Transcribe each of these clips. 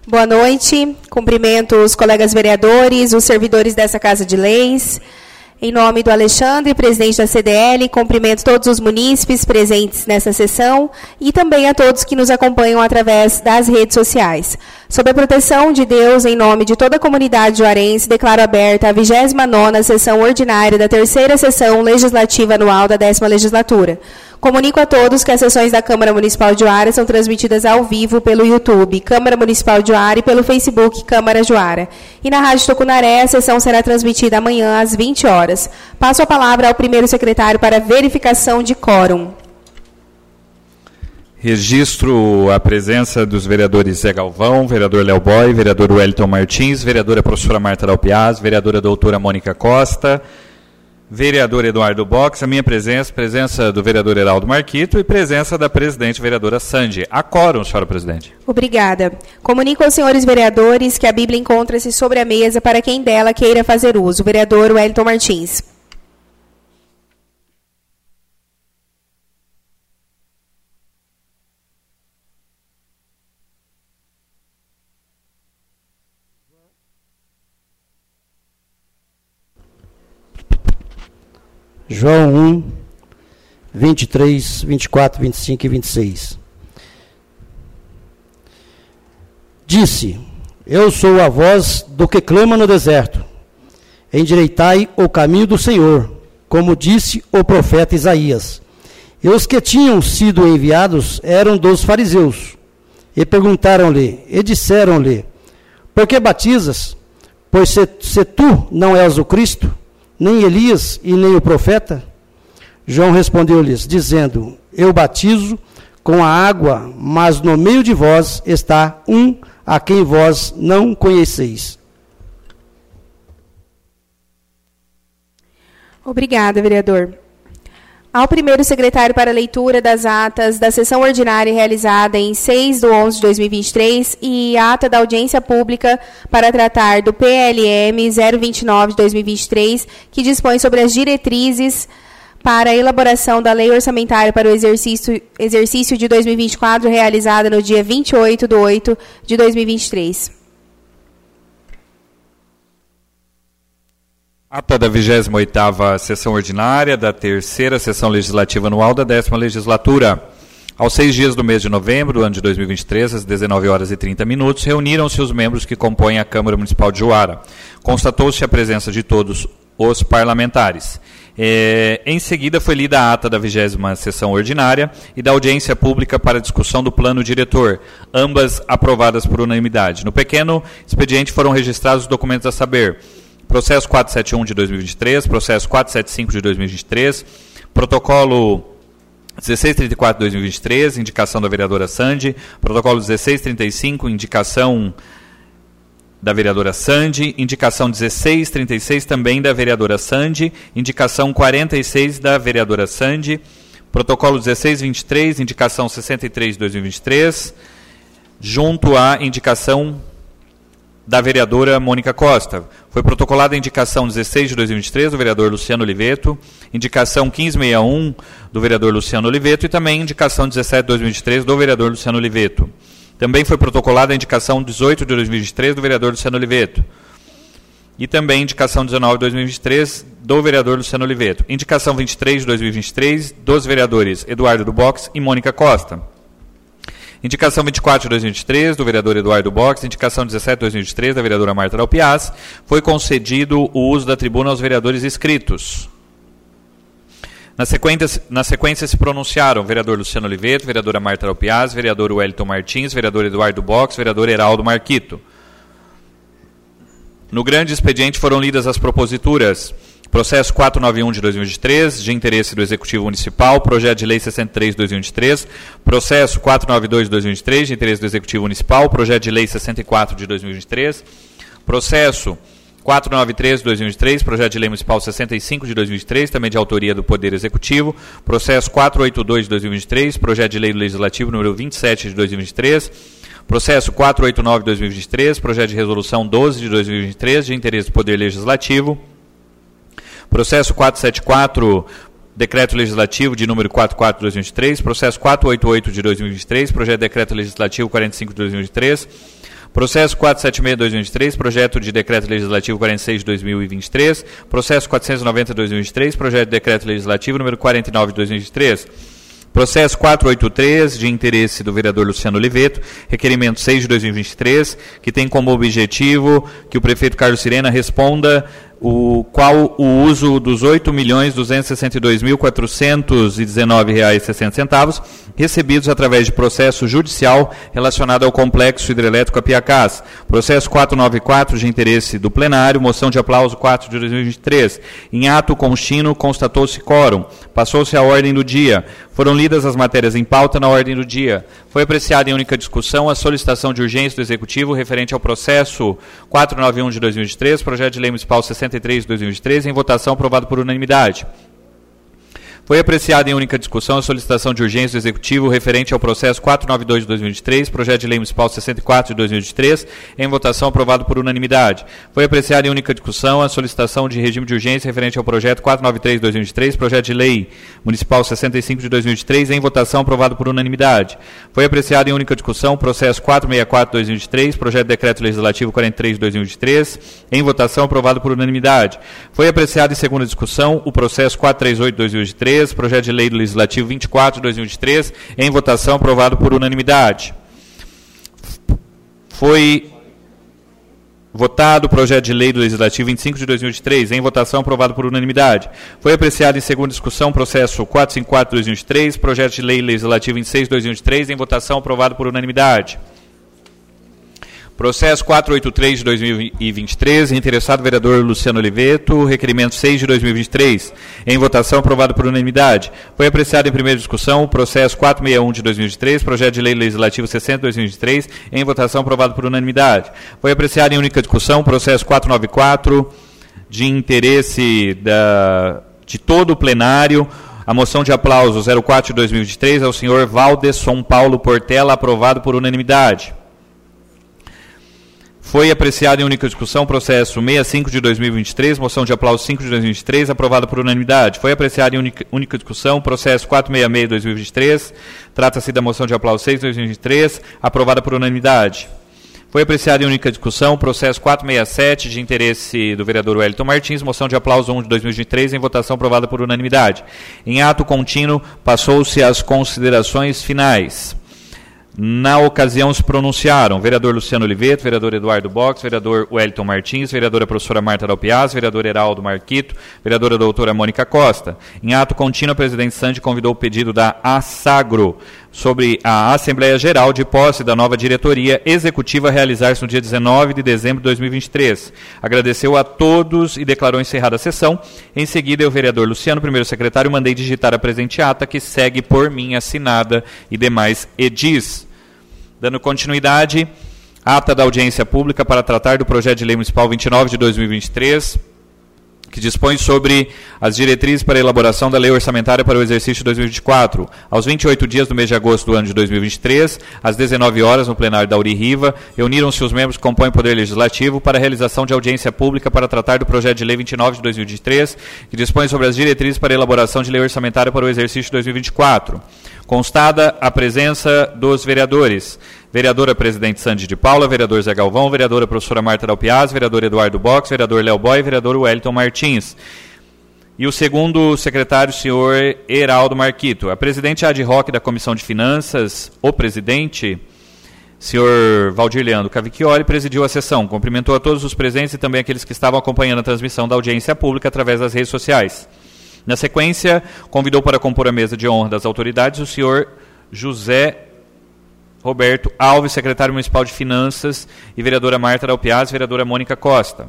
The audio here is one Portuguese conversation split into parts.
Boa noite. Cumprimento os colegas vereadores, os servidores dessa Casa de Leis. Em nome do Alexandre, presidente da CDL, cumprimento todos os munícipes presentes nessa sessão e também a todos que nos acompanham através das redes sociais. Sob a proteção de Deus, em nome de toda a comunidade juarense, declaro aberta a 29ª sessão ordinária da 3ª sessão legislativa anual da 10ª legislatura. Comunico a todos que as sessões da Câmara Municipal de Juara são transmitidas ao vivo pelo YouTube, Câmara Municipal de Juara, e pelo Facebook Câmara Juara. E na Rádio Tucunaré, a sessão será transmitida amanhã às 20 horas. Passo a palavra ao primeiro secretário para verificação de quórum. Registro a presença dos vereadores Zé Galvão, vereador Léo Boy, vereador Wellington Martins, vereadora professora Marta Dalpiaz, vereadora doutora Mônica Costa, vereador Eduardo Box, a minha presença do vereador Heraldo Marquito e presença da presidente vereadora Sandy. A quórum, senhora presidente. Obrigada. Comunico aos senhores vereadores que a Bíblia encontra-se sobre a mesa para quem dela queira fazer uso. Vereador Wellington Martins. João 1, 23, 24, 25 e 26. Disse: Eu sou a voz do que clama no deserto. Endireitai o caminho do Senhor, como disse o profeta Isaías. E os que tinham sido enviados eram dos fariseus. E perguntaram-lhe, e disseram-lhe: Por que batizas? Pois se tu não és o Cristo, nem Elias e nem o profeta? João respondeu-lhes, dizendo: Eu batizo com a água, mas no meio de vós está um a quem vós não conheceis. Obrigada, vereador. Ao primeiro secretário para leitura das atas da sessão ordinária realizada em 6/11/2023 e a ata da audiência pública para tratar do PLM 029 de 2023, que dispõe sobre as diretrizes para a elaboração da lei orçamentária para o exercício de 2024, realizada no dia 28/8/2023. Ata da 28ª sessão ordinária da 3ª sessão legislativa anual da 10ª legislatura. Aos 6 dias do mês de novembro do ano de 2023, às 19h30, reuniram-se os membros que compõem a Câmara Municipal de Juara. Constatou-se a presença de todos os parlamentares. Em seguida, foi lida a ata da 20ª sessão ordinária e da audiência pública para discussão do plano diretor, ambas aprovadas por unanimidade. No pequeno expediente foram registrados os documentos a saber: processo 471 de 2023, processo 475 de 2023, protocolo 1634 de 2023, indicação da vereadora Sandy, protocolo 1635, indicação da vereadora Sandy, indicação 1636 também da vereadora Sandy, indicação 46 da vereadora Sandy, protocolo 1623, indicação 63 de 2023, junto à indicação da vereadora Mônica Costa. Foi protocolada a indicação 16 de 2023 do vereador Luciano Oliveto, indicação 1561 do vereador Luciano Oliveto e também indicação 17 de 2023 do vereador Luciano Oliveto. Também foi protocolada a indicação 18 de 2023 do vereador Luciano Oliveto. E também indicação 19 de 2023 do vereador Luciano Oliveto. Indicação 23 de 2023 dos vereadores Eduardo do Box e Mônica Costa. Indicação 24 de 2023, do vereador Eduardo Box. Indicação 17 de 2023, da vereadora Marta Dalpiaz. Foi concedido o uso da tribuna aos vereadores inscritos. Na sequência se pronunciaram o vereador Luciano Oliveto, vereadora Marta Dalpiaz, vereador Wellington Martins, vereador Eduardo Box, vereador Heraldo Marquito. No grande expediente foram lidas as proposituras: processo 491 de 2023, de interesse do Executivo Municipal, projeto de lei 63 de 2023, processo 492 de 2023, de interesse do Executivo Municipal, projeto de lei 64 de 2023, processo 493 de 2023, projeto de lei municipal 65 de 2023, também de autoria do Poder Executivo, processo 482 de 2023, projeto de lei legislativo número 27 de 2023, processo 489 de 2023, projeto de resolução 12 de 2023, de interesse do Poder Legislativo, processo 474, decreto legislativo de número 44 de 2023, processo 488 de 2023, projeto de decreto legislativo 45 de 2023, Processo 476/2023, projeto de decreto legislativo 46 de 2023. Processo 490/2023, projeto de decreto legislativo número 49 de 2023. Processo 483, de interesse do vereador Luciano Oliveto, requerimento 6 de 2023, que tem como objetivo que o prefeito Carlos Sirena responda qual o uso dos R$ 8.262.419,60 recebidos através de processo judicial relacionado ao complexo hidrelétrico Apiacás. Processo 494, de interesse do plenário, moção de aplauso 4 de 2023. Em ato contínuo, constatou-se quórum. Passou-se a ordem do dia. Foram lidas as matérias em pauta na ordem do dia. Foi apreciada em única discussão a solicitação de urgência do Executivo referente ao processo 491 de 2023, projeto de lei municipal 63 de 2023, em votação aprovado por unanimidade. Foi apreciada em única discussão a solicitação de urgência do Executivo referente ao processo 492 de 2023, projeto de lei municipal 64 de 2023, em votação aprovado por unanimidade. Foi apreciada em única discussão a solicitação de regime de urgência referente ao projeto 493 de 2023, projeto de lei municipal 65 de 2023, em votação aprovado por unanimidade. Foi apreciada em única discussão o processo 464 de 2023, projeto de decreto legislativo 43 de 2023, em votação aprovado por unanimidade. Foi apreciado em segunda discussão o processo 438 de 2023, projeto de lei do Legislativo 24 de 2023, em votação aprovado por unanimidade. Foi votado o projeto de lei do Legislativo 25 de 2023, em votação aprovado por unanimidade. Foi apreciado em segunda discussão o processo 454 de 2023, projeto de lei legislativo 26 de 2023, em votação aprovado por unanimidade. Processo 483 de 2023, interessado vereador Luciano Oliveto, requerimento 6 de 2023, em votação aprovado por unanimidade. Foi apreciado em primeira discussão o processo 461 de 2023, projeto de lei legislativo 60 de 2023, em votação aprovado por unanimidade. Foi apreciado em única discussão o processo 494, de interesse de todo o plenário, a moção de aplauso 04 de 2023 ao senhor Valdesson Paulo Portela, aprovado por unanimidade. Foi apreciado em única discussão o processo 65 de 2023, moção de aplauso 5 de 2023, aprovada por unanimidade. Foi apreciado em única discussão o processo 466 de 2023, trata-se da moção de aplauso 6 de 2023, aprovada por unanimidade. Foi apreciado em única discussão o processo 467, de interesse do vereador Wellington Martins, moção de aplauso 1 de 2023, em votação aprovada por unanimidade. Em ato contínuo, passou-se às considerações finais. Na ocasião se pronunciaram vereador Luciano Oliveto, vereador Eduardo Box, vereador Wellington Martins, vereadora professora Marta Dalpiaz, vereador Heraldo Marquito, vereadora doutora Mônica Costa. Em ato contínuo, a presidente Sandi convidou o pedido da ASAGRO sobre a Assembleia Geral de posse da nova diretoria executiva a realizar-se no dia 19 de dezembro de 2023. Agradeceu a todos e declarou encerrada a sessão. Em seguida, eu, vereador Luciano, primeiro secretário, mandei digitar a presente ata, que segue por mim assinada, e demais edis. Dando continuidade, ata da audiência pública para tratar do projeto de lei municipal 29 de 2023, que dispõe sobre as diretrizes para a elaboração da lei orçamentária para o exercício de 2024. Aos 28 dias do mês de agosto do ano de 2023, às 19 horas, no plenário da Uri Riva, reuniram-se os membros que compõem o Poder Legislativo para a realização de audiência pública para tratar do projeto de lei 29 de 2023, que dispõe sobre as diretrizes para a elaboração de lei orçamentária para o exercício de 2024. Constada a presença dos vereadores: vereadora presidente Sandi de Paula, vereador Zé Galvão, vereadora professora Marta Dalpiaz, vereador Eduardo Box, vereador Léo Boy, vereador Wellington Martins. E o segundo secretário, senhor Heraldo Marquito. A presidente ad hoc da Comissão de Finanças, o presidente, senhor Valdir Leandro Cavicchioli, presidiu a sessão. Cumprimentou a todos os presentes e também aqueles que estavam acompanhando a transmissão da audiência pública através das redes sociais. Na sequência, convidou para compor a mesa de honra das autoridades o senhor José Roberto Alves, secretário municipal de Finanças, e vereadora Marta Dalpiaz, vereadora Mônica Costa.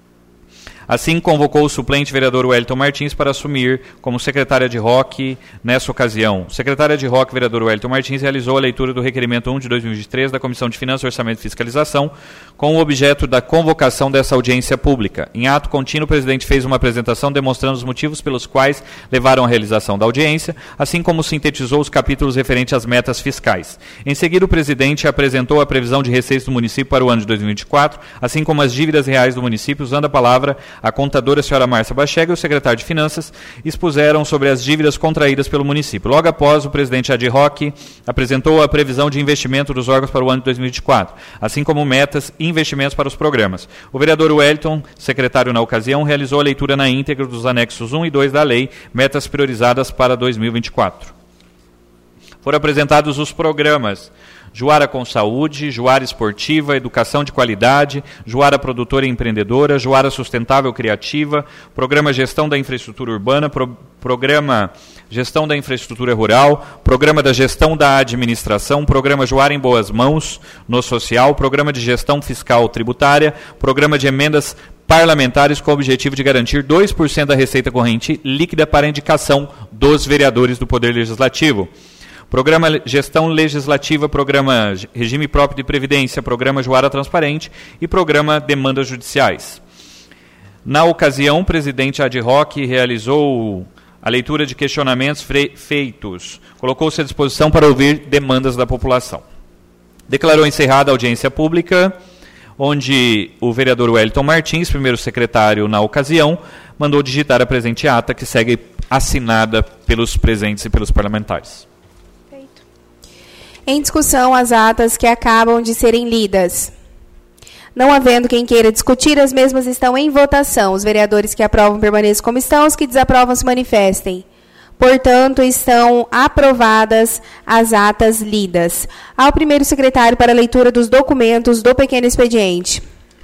Assim, convocou o suplente vereador Wellington Martins para assumir como secretário ad hoc nessa ocasião. O secretário ad hoc, vereador Wellington Martins, realizou a leitura do requerimento 1 de 2023 da Comissão de Finanças, Orçamento e Fiscalização, com o objeto da convocação dessa audiência pública. Em ato contínuo, o presidente fez uma apresentação demonstrando os motivos pelos quais levaram à realização da audiência, assim como sintetizou os capítulos referentes às metas fiscais. Em seguida, o presidente apresentou a previsão de receitas do município para o ano de 2024, assim como as dívidas reais do município, usando a palavra a contadora senhora Márcia Bachega e o secretário de Finanças expuseram sobre as dívidas contraídas pelo município. Logo após, o presidente ad hoc apresentou a previsão de investimento dos órgãos para o ano de 2024, assim como metas e investimentos para os programas. O vereador Wellington, secretário na ocasião, realizou a leitura na íntegra dos anexos 1 e 2 da lei, metas priorizadas para 2024. Foram apresentados os programas Juara com Saúde, Juara Esportiva, Educação de Qualidade, Juara Produtora e Empreendedora, Juara Sustentável Criativa, Programa Gestão da Infraestrutura Urbana, Programa Gestão da Infraestrutura Rural, Programa da Gestão da Administração, Programa Juara em Boas Mãos, no Social, Programa de Gestão Fiscal Tributária, Programa de Emendas Parlamentares com o objetivo de garantir 2% da receita corrente líquida para indicação dos vereadores do Poder Legislativo. Programa Gestão Legislativa, Programa Regime Próprio de Previdência, Programa Juara Transparente e Programa Demandas Judiciais. Na ocasião, o presidente ad hoc realizou a leitura de questionamentos feitos. Colocou-se à disposição para ouvir demandas da população. Declarou encerrada a audiência pública, onde o vereador Wellington Martins, primeiro secretário na ocasião, mandou digitar a presente ata, que segue assinada pelos presentes e pelos parlamentares. Em discussão, as atas que acabam de serem lidas. Não havendo quem queira discutir, as mesmas estão em votação. Os vereadores que aprovam permaneçam como estão, os que desaprovam se manifestem. Portanto, estão aprovadas as atas lidas. Ao primeiro secretário para a leitura dos documentos do pequeno expediente.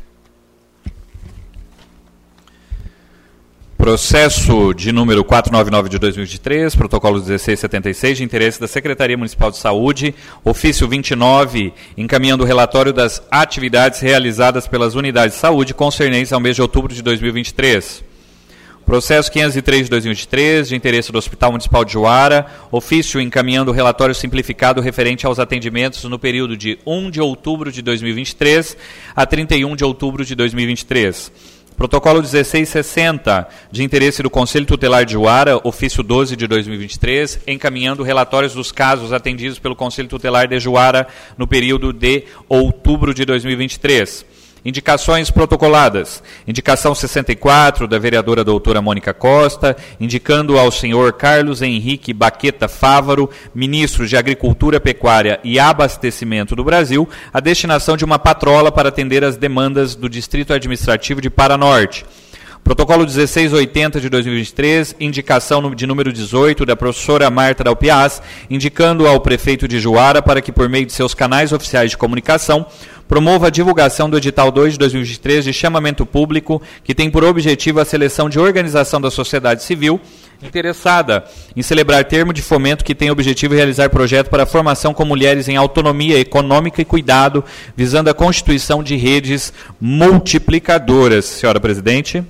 Processo de número 499 de 2023, protocolo 1676, de interesse da Secretaria Municipal de Saúde, ofício 29, encaminhando o relatório das atividades realizadas pelas unidades de saúde concernentes ao mês de outubro de 2023. Processo 503 de 2023, de interesse do Hospital Municipal de Juara, ofício encaminhando o relatório simplificado referente aos atendimentos no período de 1 de outubro de 2023 a 31 de outubro de 2023. Protocolo 1660, de interesse do Conselho Tutelar de Juara, ofício 12 de 2023, encaminhando relatórios dos casos atendidos pelo Conselho Tutelar de Juara no período de outubro de 2023. Indicações protocoladas. Indicação 64, da vereadora doutora Mônica Costa, indicando ao senhor Carlos Henrique Baqueta Fávaro, ministro de Agricultura, Pecuária e Abastecimento do Brasil, a destinação de uma patrola para atender as demandas do Distrito Administrativo de Paranorte. Protocolo 1680 de 2023, indicação de número 18 da professora Marta Dalpiaz, indicando ao prefeito de Juara para que, por meio de seus canais oficiais de comunicação, promova a divulgação do edital 2 de 2023 de chamamento público, que tem por objetivo a seleção de organização da sociedade civil interessada em celebrar termo de fomento que tem o objetivo de realizar projeto para a formação com mulheres em autonomia econômica e cuidado, visando a constituição de redes multiplicadoras. Senhora Presidente.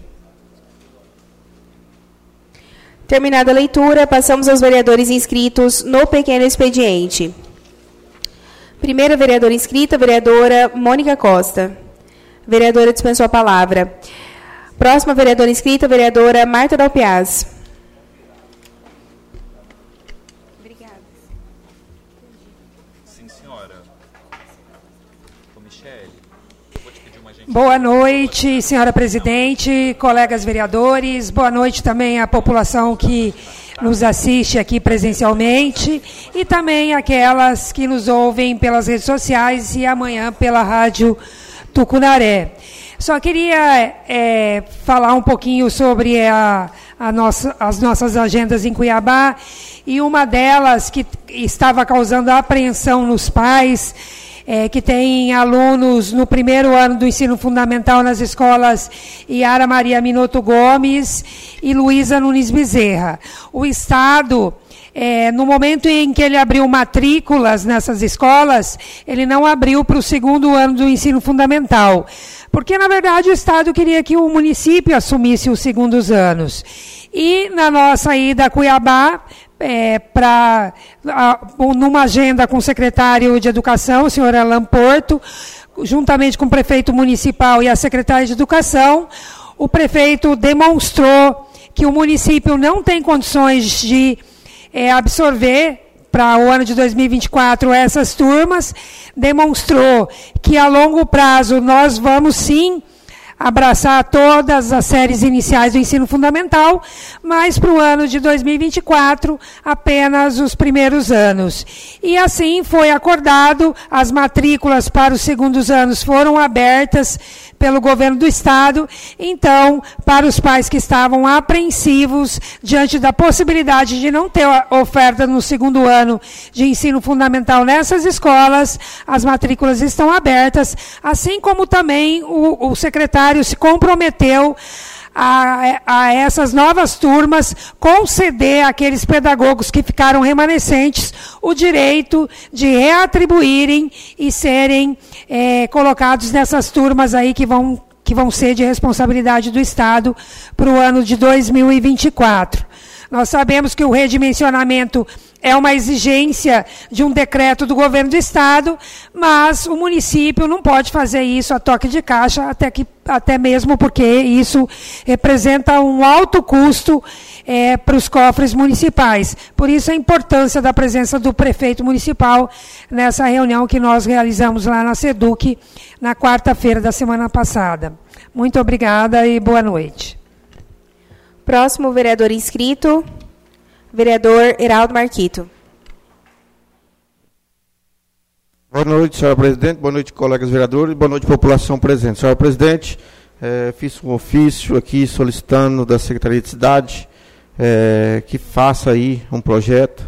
Terminada a leitura, passamos aos vereadores inscritos no pequeno expediente. Primeira vereadora inscrita, vereadora Mônica Costa. Vereadora dispensou a palavra. Próxima vereadora inscrita, vereadora Marta Dalpiaz. Obrigada. Sim, senhora. Michele, vou te pedir uma gentileza. Boa noite, senhora presidente, colegas vereadores. Boa noite também à população que nos assiste aqui presencialmente e também aquelas que nos ouvem pelas redes sociais e amanhã pela Rádio Tucunaré. Só queria falar um pouquinho sobre as nossas agendas em Cuiabá, e uma delas que estava causando apreensão nos pais, que tem alunos no primeiro ano do ensino fundamental nas escolas Yara Maria Minuto Gomes e Luísa Nunes Bezerra. O Estado, no momento em que ele abriu matrículas nessas escolas, ele não abriu para o segundo ano do ensino fundamental, porque, na verdade, o Estado queria que o município assumisse os segundos anos. E, na nossa ida a Cuiabá, numa agenda com o secretário de Educação, o senhor Alan Porto, juntamente com o prefeito municipal e a secretária de Educação, o prefeito demonstrou que o município não tem condições de absorver para o ano de 2024 essas turmas, demonstrou que a longo prazo nós vamos sim abraçar todas as séries iniciais do ensino fundamental, mas para o ano de 2024, apenas os primeiros anos. E assim foi acordado, as matrículas para os segundos anos foram abertas pelo governo do estado. Então, para os pais que estavam apreensivos diante da possibilidade de não ter oferta no segundo ano de ensino fundamental nessas escolas, as matrículas estão abertas, assim como também o secretário se comprometeu a essas novas turmas conceder àqueles pedagogos que ficaram remanescentes o direito de reatribuírem e serem colocados nessas turmas aí que vão ser de responsabilidade do Estado para o ano de 2024. Nós sabemos que o redimensionamento é uma exigência de um decreto do governo do Estado, mas o município não pode fazer isso a toque de caixa, até mesmo porque isso representa um alto custo para os cofres municipais. Por isso a importância da presença do prefeito municipal nessa reunião que nós realizamos lá na SEDUC na quarta-feira da semana passada. Muito obrigada e boa noite. Próximo vereador inscrito, vereador Heraldo Marquito. Boa noite, senhora presidente, boa noite, colegas vereadores, boa noite, população presente. Senhora presidente, fiz um ofício aqui solicitando da Secretaria de Cidade que faça aí um projeto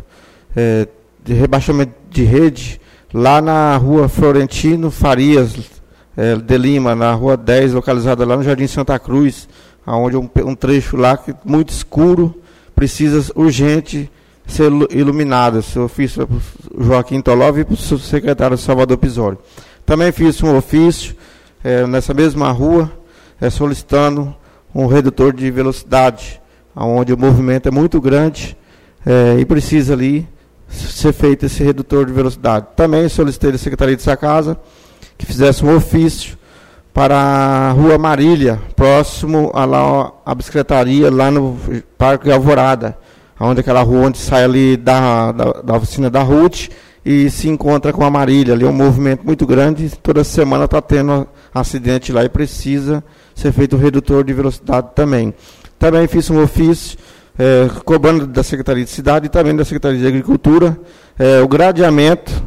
de rebaixamento de rede lá na rua Florentino Farias de Lima, na rua 10, localizada lá no Jardim Santa Cruz, onde um trecho lá muito escuro precisa urgente ser iluminado. Eu fiz para o Joaquim Tolov e para o secretário Salvador Pisório. Também fiz um ofício nessa mesma rua, solicitando um redutor de velocidade, onde o movimento é muito grande e precisa ali ser feito esse redutor de velocidade. Também solicitei da Secretaria de Casa que fizesse um ofício para a Rua Marília, próximo à bicicletaria, lá no Parque Alvorada, onde aquela rua onde sai ali da oficina da Ruth e se encontra com a Marília. Ali é um movimento muito grande, toda semana está tendo acidente lá e precisa ser feito um redutor de velocidade também. Também fiz um ofício cobrando da Secretaria de Cidade e também da Secretaria de Agricultura o gradeamento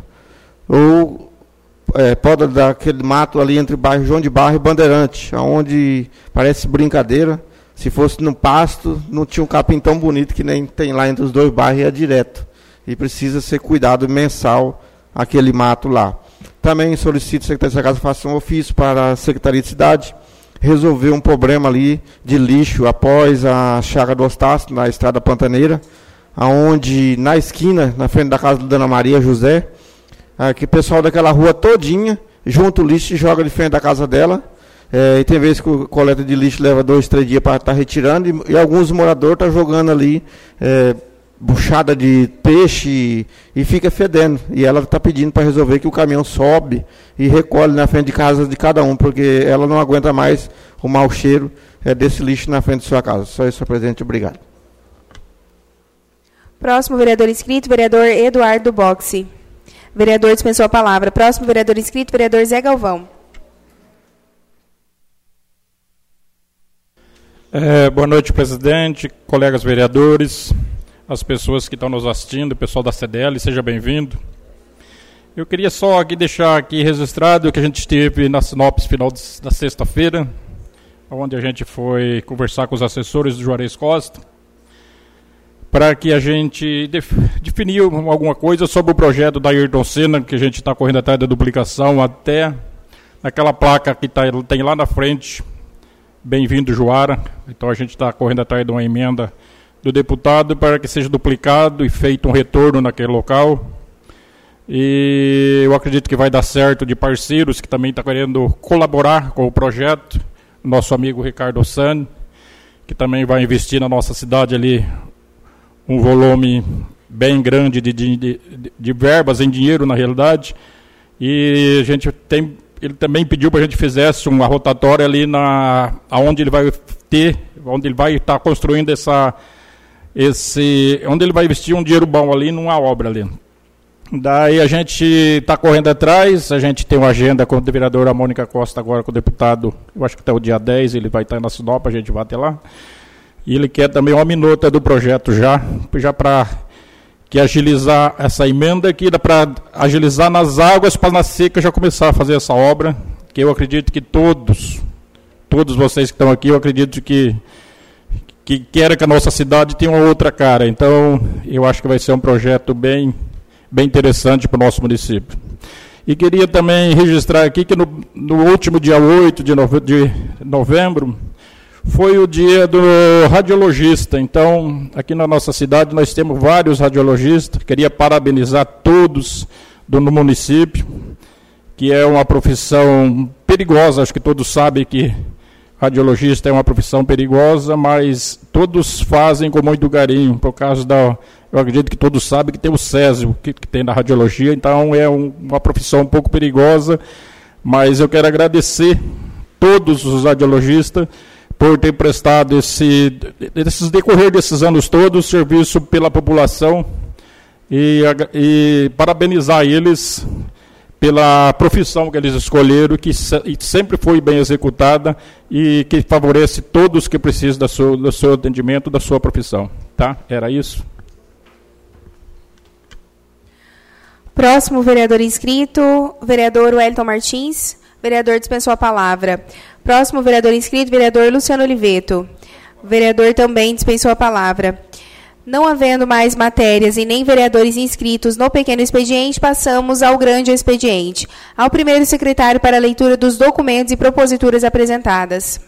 ou poda daquele mato ali entre o bairro João de Barro e Bandeirante, onde parece brincadeira. Se fosse no pasto, não tinha um capim tão bonito que nem tem lá entre os dois bairros e é direto. E precisa ser cuidado mensal aquele mato lá. Também solicito que a Secretaria de Casa faça um ofício para a Secretaria de Cidade resolver um problema ali de lixo após a Chaga do Ostácio, na Estrada Pantaneira, onde na esquina, na frente da casa da Dona Maria José, que o pessoal daquela rua todinha junta o lixo e joga de frente da casa dela. E tem vezes que a coleta de lixo leva 2, 3 dias para estar retirando, e alguns moradores estão jogando ali buchada de peixe e fica fedendo. E ela está pedindo para resolver que o caminhão sobe e recolhe na frente de casa de cada um, porque ela não aguenta mais o mau cheiro desse lixo na frente de sua casa. Só isso, senhor presidente. Obrigado. Próximo vereador inscrito, vereador Eduardo Boxe. Vereador dispensou a palavra. Próximo vereador inscrito, vereador Zé Galvão. Boa noite, presidente, colegas vereadores, as pessoas que estão nos assistindo, o pessoal da CDL, seja bem-vindo. Eu queria só aqui deixar aqui registrado que a gente esteve na Sinopes final da sexta-feira, onde a gente foi conversar com os assessores do Juarez Costa, para que a gente definir alguma coisa sobre o projeto da Ayrton Senna, que a gente está correndo atrás da duplicação até aquela placa que tem lá na frente, bem-vindo Juara. Então a gente está correndo atrás de uma emenda do deputado para que seja duplicado e feito um retorno naquele local. E eu acredito que vai dar certo de parceiros que também estão querendo colaborar com o projeto. Nosso amigo Ricardo Ossani, que também vai investir na nossa cidade ali um volume bem grande de verbas em dinheiro, na realidade. E a gente ele também pediu para a gente fizesse uma rotatória ali onde ele vai estar construindo onde ele vai investir um dinheiro bom ali numa obra ali. Daí a gente está correndo atrás, a gente tem uma agenda com a vereadora Mônica Costa agora, com o deputado, eu acho que até o dia 10 ele vai estar na Sinop, a gente vai até lá. E ele quer também uma minuta do projeto já para que agilizar essa emenda aqui, para agilizar nas águas, para na seca já começar a fazer essa obra, que eu acredito que todos vocês que estão aqui, eu acredito que querem que a nossa cidade tenha uma outra cara. Então, eu acho que vai ser um projeto bem interessante para o nosso município. E queria também registrar aqui que no último dia 8 de novembro foi o dia do radiologista. Então, aqui na nossa cidade nós temos vários radiologistas. Queria parabenizar todos no município, que é uma profissão perigosa. Acho que todos sabem que radiologista é uma profissão perigosa, mas todos fazem com muito carinho, por causa eu acredito que todos sabem que tem o Césio, que tem na radiologia, então é uma profissão um pouco perigosa, mas eu quero agradecer todos os radiologistas por ter prestado decorrer desses anos todos, serviço pela população, e parabenizar eles pela profissão que eles escolheram, que sempre foi bem executada e que favorece todos que precisam do seu atendimento, da sua profissão. Tá? Era isso. Próximo vereador inscrito, vereador Wellington Martins. Vereador dispensou a palavra. Próximo vereador inscrito, vereador Luciano Oliveto. Vereador também dispensou a palavra. Não havendo mais matérias e nem vereadores inscritos no pequeno expediente, passamos ao grande expediente. Ao primeiro secretário para a leitura dos documentos e proposituras apresentadas.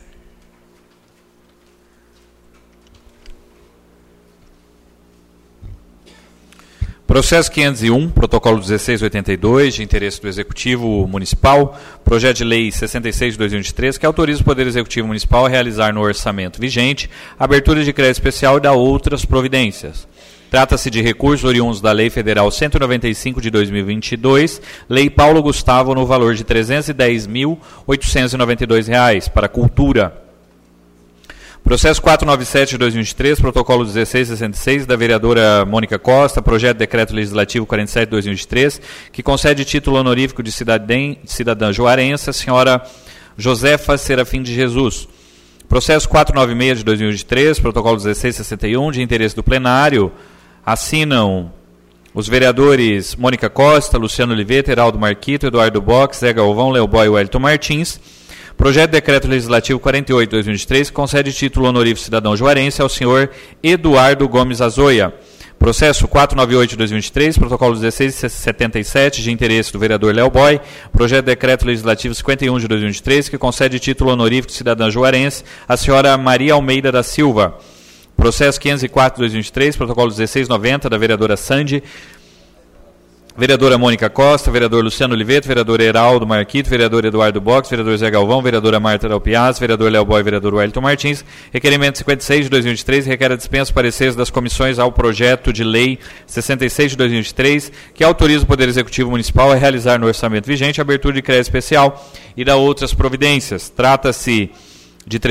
Processo 501, protocolo 1682, de interesse do Executivo Municipal, projeto de lei 66 de 2023, que autoriza o Poder Executivo Municipal a realizar no orçamento vigente abertura de crédito especial e da outras providências. Trata-se de recursos oriundos da Lei Federal 195 de 2022, Lei Paulo Gustavo, no valor de R$ 310.892 para a cultura. Processo 497 de 2023, protocolo 1666, da vereadora Mônica Costa, projeto de decreto legislativo 47 de 2023, que concede título honorífico de cidadã juarense, a senhora Josefa Serafim de Jesus. Processo 496 de 2023, protocolo 1661, de interesse do plenário, assinam os vereadores Mônica Costa, Luciano Oliveto, Heraldo Marquito, Eduardo Box, Zé Galvão, Leoboy e Wellington Martins. Projeto de decreto legislativo 48 de 2023, que concede título honorífico cidadão juarense ao senhor Eduardo Gomes Azoia. Processo 498 de 2023, protocolo 1677, de interesse do vereador Leoboy. Projeto de decreto legislativo 51 de 2023, que concede título honorífico cidadã juarense à senhora Maria Almeida da Silva. Processo 504 de 2023, protocolo 1690, da vereadora Sandy, vereadora Mônica Costa, vereador Luciano Oliveto, vereador Heraldo Marquito, vereador Eduardo Box, vereador Zé Galvão, vereadora Marta Dalpiaz, vereador Leoboy, vereador Wellington Martins. Requerimento 56 de 2023 requer a dispensa pareceres das comissões ao projeto de lei 66 de 2023, que autoriza o Poder Executivo Municipal a realizar no orçamento vigente a abertura de crédito especial e da outras providências. Trata-se de R$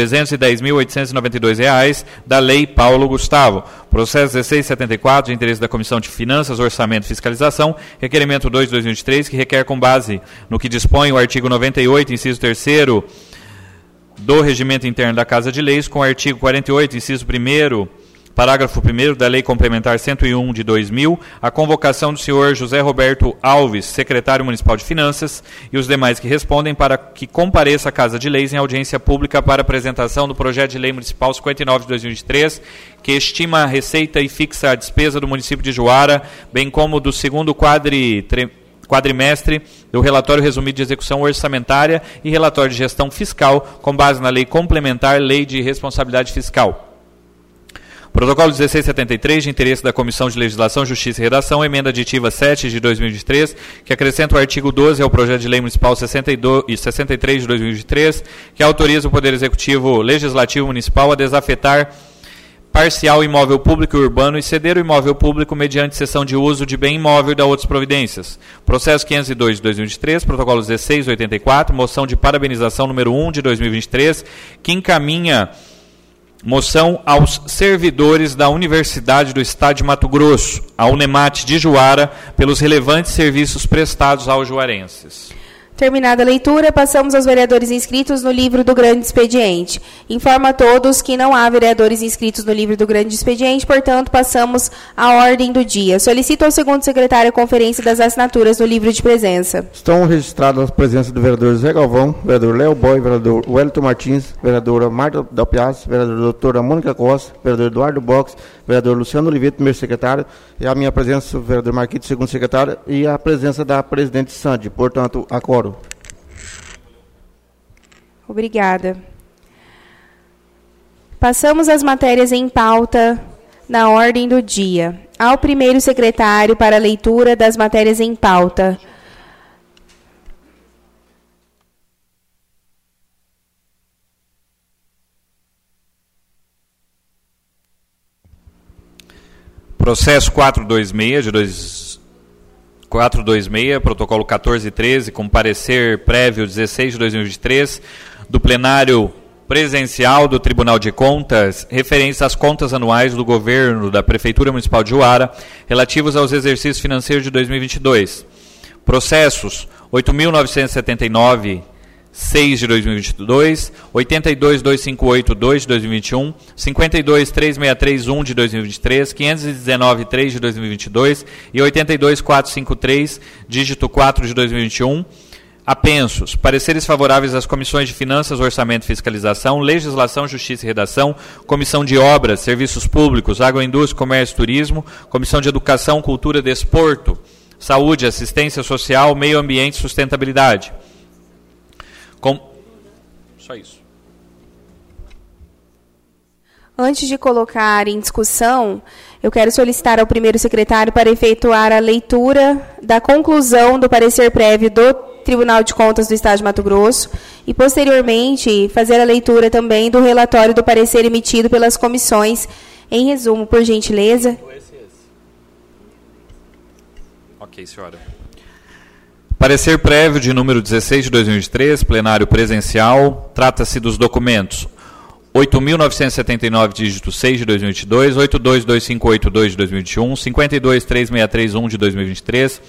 310.892 da Lei Paulo Gustavo. Processo 1674, de interesse da Comissão de Finanças, Orçamento e Fiscalização, requerimento 2 de 2023, que requer com base no que dispõe o artigo 98, inciso 3º do Regimento Interno da Casa de Leis, com o artigo 48, inciso 1º, parágrafo 1º da Lei Complementar 101 de 2000, a convocação do senhor José Roberto Alves, secretário municipal de Finanças, e os demais que respondem para que compareça à Casa de Leis em audiência pública para apresentação do projeto de lei municipal 59 de 2023, que estima a receita e fixa a despesa do município de Juara, bem como do segundo quadrimestre do relatório resumido de execução orçamentária e relatório de gestão fiscal, com base na Lei Complementar, Lei de Responsabilidade Fiscal. Protocolo 1673, de interesse da Comissão de Legislação, Justiça e Redação, emenda aditiva 7 de 2023, que acrescenta o artigo 12 ao projeto de lei municipal 62 e 63 de 2023, que autoriza o Poder Executivo Legislativo Municipal a desafetar parcial imóvel público e urbano e ceder o imóvel público mediante cessão de uso de bem imóvel e da outras providências. Processo 502 de 2023, protocolo 1684, moção de parabenização número 1 de 2023, que encaminha Moção aos servidores da Universidade do Estado de Mato Grosso, a Unemat de Juara, pelos relevantes serviços prestados aos juarenses. Terminada a leitura, passamos aos vereadores inscritos no livro do grande expediente. Informo a todos que não há vereadores inscritos no livro do grande expediente, portanto, passamos à ordem do dia. Solicito ao segundo secretário a conferência das assinaturas no livro de presença. Estão registradas as presenças do vereador Zé Galvão, vereador Léo Boy, vereador Wellington Martins, vereadora Marta Dalpiaz, vereadora doutora Mônica Costa, vereador Eduardo Box, vereador Luciano Oliveira, primeiro secretário, e a minha presença, o vereador Marquito, segundo secretário, e a presença da presidente Sandy, portanto, a quórum. Obrigada. Passamos às matérias em pauta na ordem do dia. Ao primeiro secretário para a leitura das matérias em pauta. Processo 426, protocolo 1413, com parecer prévio 16 de 2023, do plenário presencial do Tribunal de Contas, referentes às contas anuais do governo da Prefeitura Municipal de Juara, relativos aos exercícios financeiros de 2022. Processos 8.979, 6 de 2022, 82.258.2 de 2021, 52.363.1 de 2023, 519.3 de 2022 e 82.453, dígito 4 de 2021. Apensos. Pareceres favoráveis às comissões de Finanças, Orçamento e Fiscalização, Legislação, Justiça e Redação, Comissão de Obras, Serviços Públicos, Agroindústria, Comércio e Turismo, Comissão de Educação, Cultura e Desporto, Saúde, Assistência Social, Meio Ambiente e Sustentabilidade. Só isso. Antes de colocar em discussão, eu quero solicitar ao primeiro secretário para efetuar a leitura da conclusão do parecer prévio do Tribunal de Contas do Estado de Mato Grosso e, posteriormente, fazer a leitura também do relatório do parecer emitido pelas comissões. Em resumo, por gentileza. Ok, senhora. Parecer prévio de número 16 de 2023, plenário presencial, trata-se dos documentos 8.979, dígito 6 de 2022, 82.258.2 de 2021, 52.363.1 de 2023,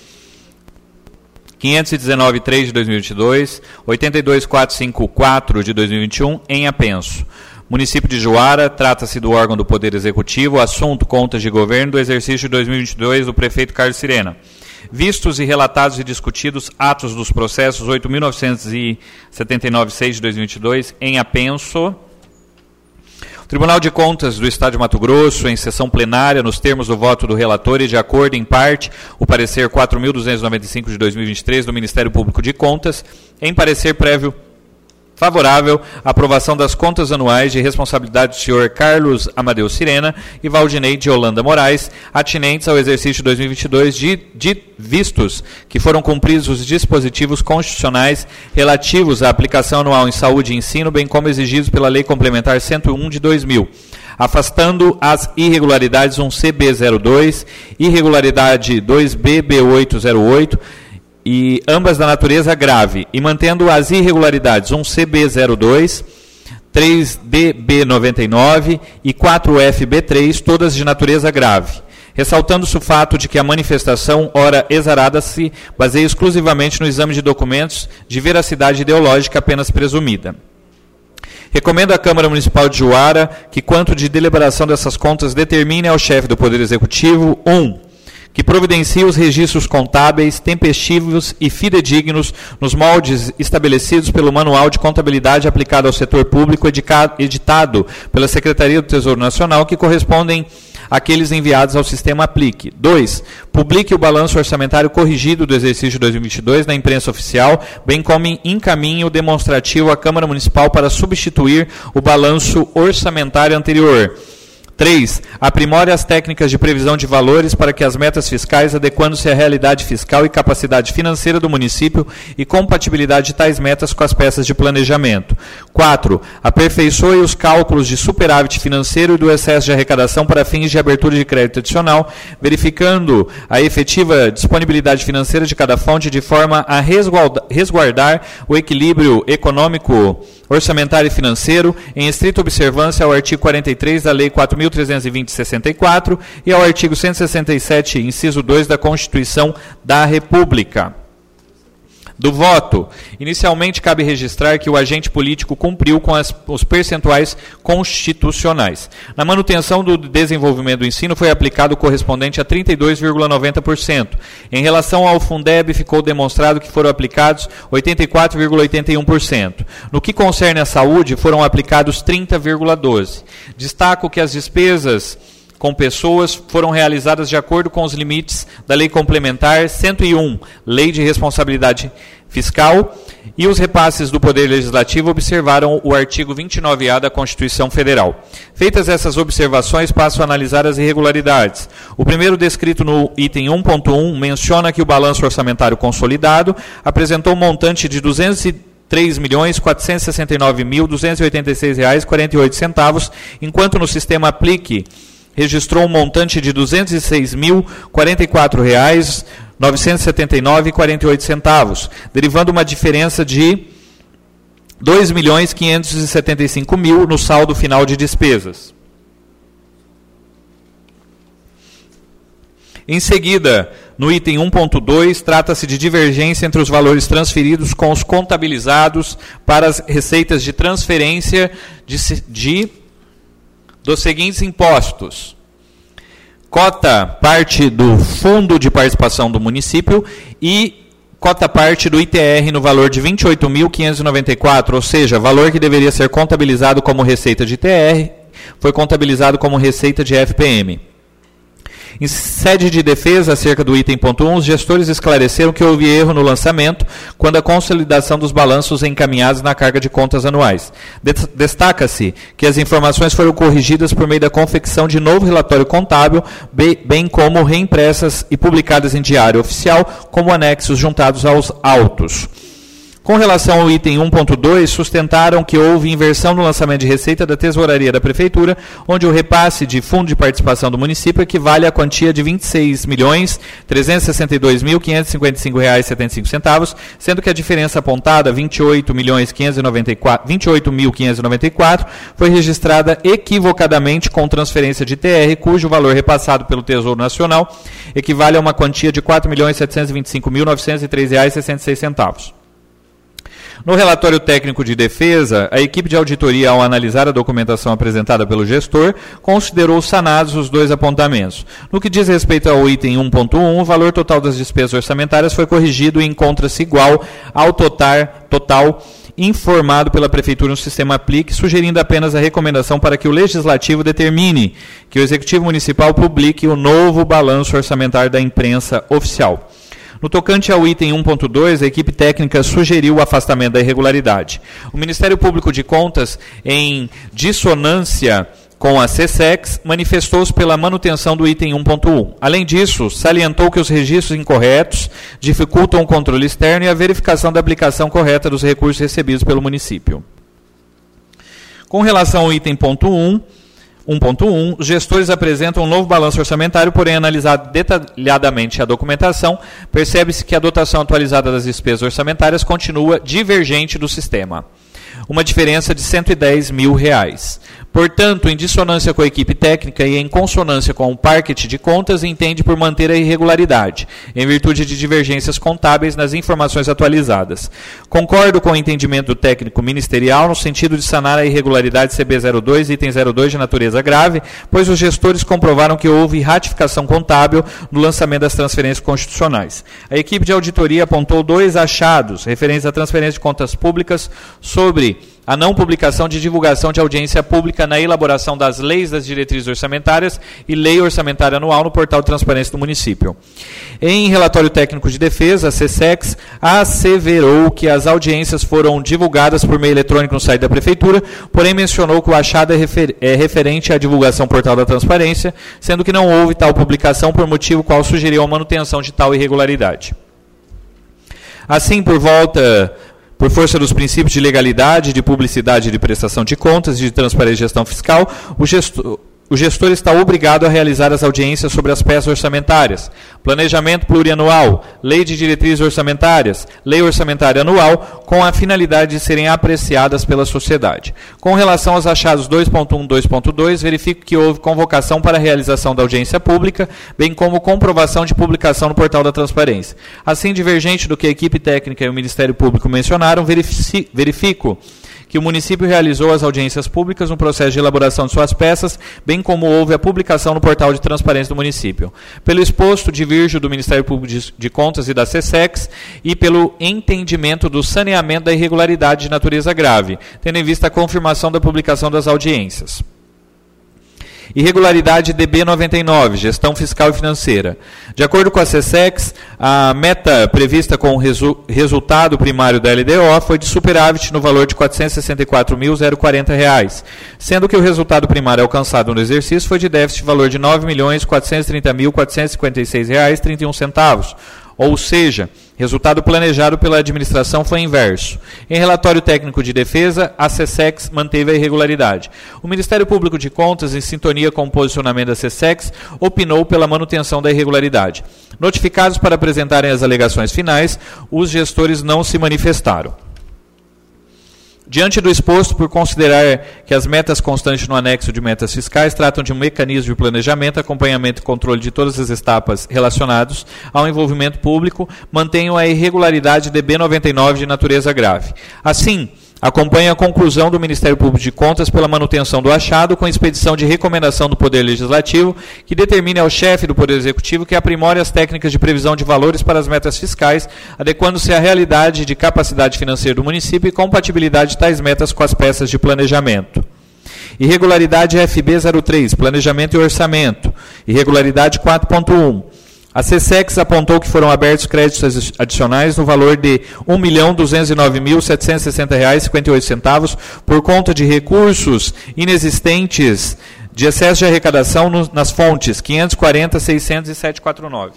519.3 de 2022, 82.454 de 2021, em apenso. Município de Juara, trata-se do órgão do Poder Executivo, assunto contas de governo do exercício de 2022 do prefeito Carlos Sirena. Vistos e relatados e discutidos atos dos processos 8.979.6 de 2022, em apenso. O Tribunal de Contas do Estado de Mato Grosso, em sessão plenária, nos termos do voto do relator e de acordo em parte, o parecer 4.295 de 2023 do Ministério Público de Contas, em parecer prévio favorável à aprovação das contas anuais de responsabilidade do senhor Carlos Amadeu Sirena e Valdinei de Holanda Moraes, atinentes ao exercício de 2022, de vistos que foram cumpridos os dispositivos constitucionais relativos à aplicação anual em saúde e ensino, bem como exigidos pela Lei Complementar 101 de 2000, afastando as irregularidades 1CB02, irregularidade 2BB808, e ambas da natureza grave, e mantendo as irregularidades 1CB02, 3DB99 e 4FB3, todas de natureza grave, ressaltando-se o fato de que a manifestação, ora exarada, se baseia exclusivamente no exame de documentos de veracidade ideológica apenas presumida. Recomendo à Câmara Municipal de Juara que, quanto de deliberação dessas contas, determine ao chefe do Poder Executivo, 1. Que providencie os registros contábeis, tempestivos e fidedignos nos moldes estabelecidos pelo Manual de Contabilidade aplicado ao setor público editado pela Secretaria do Tesouro Nacional, que correspondem àqueles enviados ao sistema Aplique. 2. Publique o balanço orçamentário corrigido do exercício de 2022 na imprensa oficial, bem como encaminhe o demonstrativo à Câmara Municipal para substituir o balanço orçamentário anterior. 3. Aprimore as técnicas de previsão de valores para que as metas fiscais, adequando-se à realidade fiscal e capacidade financeira do município e compatibilidade de tais metas com as peças de planejamento. 4. Aperfeiçoe os cálculos de superávit financeiro e do excesso de arrecadação para fins de abertura de crédito adicional, verificando a efetiva disponibilidade financeira de cada fonte de forma a resguardar o equilíbrio econômico, orçamentário e financeiro, em estrita observância ao artigo 43 da Lei 4.320/64 e ao artigo 167, inciso 2 da Constituição da República. Do voto, inicialmente cabe registrar que o agente político cumpriu com os percentuais constitucionais. Na manutenção do desenvolvimento do ensino foi aplicado o correspondente a 32,90%. Em relação ao Fundeb, ficou demonstrado que foram aplicados 84,81%. No que concerne à saúde, foram aplicados 30,12%. Destaco que as despesas com pessoas foram realizadas de acordo com os limites da Lei Complementar 101, Lei de Responsabilidade Fiscal, e os repasses do Poder Legislativo observaram o artigo 29A da Constituição Federal. Feitas essas observações, passo a analisar as irregularidades. O primeiro, descrito no item 1.1, menciona que o balanço orçamentário consolidado apresentou um montante de R$ 203.469.286,48, enquanto no sistema Aplique registrou um montante de R$ 206.044,979,48, derivando uma diferença de R$ 2.575.000 no saldo final de despesas. Em seguida, no item 1.2, trata-se de divergência entre os valores transferidos com os contabilizados para as receitas de transferência dos seguintes impostos: cota parte do Fundo de Participação do Município e cota parte do ITR no valor de R$ 28.594, ou seja, valor que deveria ser contabilizado como receita de ITR, foi contabilizado como receita de FPM. Em sede de defesa acerca do item ponto 1, os gestores esclareceram que houve erro no lançamento quando a consolidação dos balanços encaminhados na carga de contas anuais. Destaca-se que as informações foram corrigidas por meio da confecção de novo relatório contábil, bem como reimpressas e publicadas em diário oficial, como anexos juntados aos autos. Com relação ao item 1.2, sustentaram que houve inversão no lançamento de receita da Tesouraria da Prefeitura, onde o repasse de fundo de participação do município equivale à quantia de R$ 26.362.555,75, sendo que a diferença apontada, R$ 28.594, foi registrada equivocadamente com transferência de TR, cujo valor repassado pelo Tesouro Nacional equivale a uma quantia de R$ 4.725.903,66. No relatório técnico de defesa, a equipe de auditoria, ao analisar a documentação apresentada pelo gestor, considerou sanados os dois apontamentos. No que diz respeito ao item 1.1, o valor total das despesas orçamentárias foi corrigido e encontra-se igual ao total informado pela Prefeitura no sistema Aplique, sugerindo apenas a recomendação para que o Legislativo determine que o Executivo Municipal publique o novo balanço orçamentário da imprensa oficial. No tocante ao item 1.2, a equipe técnica sugeriu o afastamento da irregularidade. O Ministério Público de Contas, em dissonância com a CSEX, manifestou-se pela manutenção do item 1.1. Além disso, salientou que os registros incorretos dificultam o controle externo e a verificação da aplicação correta dos recursos recebidos pelo município. Com relação ao item 1.1, os gestores apresentam um novo balanço orçamentário, porém, analisado detalhadamente a documentação, percebe-se que a dotação atualizada das despesas orçamentárias continua divergente do sistema. Uma diferença de R$ 110 mil. Portanto, em dissonância com a equipe técnica e em consonância com o parquet de contas, entende por manter a irregularidade, em virtude de divergências contábeis nas informações atualizadas. Concordo com o entendimento do técnico ministerial no sentido de sanar a irregularidade CB02, item 02 de natureza grave, pois os gestores comprovaram que houve ratificação contábil no lançamento das transferências constitucionais. A equipe de auditoria apontou dois achados referentes à transferência de contas públicas sobre a não publicação de divulgação de audiência pública na elaboração das leis das diretrizes orçamentárias e lei orçamentária anual no portal de transparência do município. Em relatório técnico de defesa, a SESEX asseverou que as audiências foram divulgadas por meio eletrônico no site da Prefeitura, porém mencionou que o achado é referente à divulgação portal da transparência, sendo que não houve tal publicação por motivo qual sugeriu a manutenção de tal irregularidade. Assim, por força dos princípios de legalidade, de publicidade e de prestação de contas e de transparência e gestão fiscal, o gestor está obrigado a realizar as audiências sobre as peças orçamentárias, planejamento plurianual, lei de diretrizes orçamentárias, lei orçamentária anual, com a finalidade de serem apreciadas pela sociedade. Com relação aos achados 2.1 e 2.2, verifico que houve convocação para a realização da audiência pública, bem como comprovação de publicação no portal da transparência. Assim, divergente do que a equipe técnica e o Ministério Público mencionaram, verifico que o município realizou as audiências públicas no processo de elaboração de suas peças, bem como houve a publicação no portal de transparência do município. Pelo exposto, diverjo do Ministério Público de Contas e da SESEX e pelo entendimento do saneamento da irregularidade de natureza grave, tendo em vista a confirmação da publicação das audiências. Irregularidade DB99, gestão fiscal e financeira. De acordo com a SESEX, a meta prevista com o resultado primário da LDO foi de superávit no valor de R$ 464.040, sendo que o resultado primário alcançado no exercício foi de déficit de valor de R$ 9.430.456,31. Ou seja, resultado planejado pela administração foi inverso. Em relatório técnico de defesa, a SESEX manteve a irregularidade. O Ministério Público de Contas, em sintonia com o posicionamento da SESEX, opinou pela manutenção da irregularidade. Notificados para apresentarem as alegações finais, os gestores não se manifestaram. Diante do exposto, por considerar que as metas constantes no anexo de metas fiscais tratam de um mecanismo de planejamento, acompanhamento e controle de todas as etapas relacionados ao envolvimento público, mantenho a irregularidade DB99 de natureza grave. Assim, acompanha a conclusão do Ministério Público de Contas pela manutenção do achado, com expedição de recomendação do Poder Legislativo, que determine ao chefe do Poder Executivo que aprimore as técnicas de previsão de valores para as metas fiscais, adequando-se à realidade de capacidade financeira do município e compatibilidade de tais metas com as peças de planejamento. Irregularidade FB03, planejamento e orçamento. Irregularidade 4.1. A SESEX apontou que foram abertos créditos adicionais no valor de R$ 1.209.760,58 por conta de recursos inexistentes de excesso de arrecadação nas fontes 540, 600 e 749.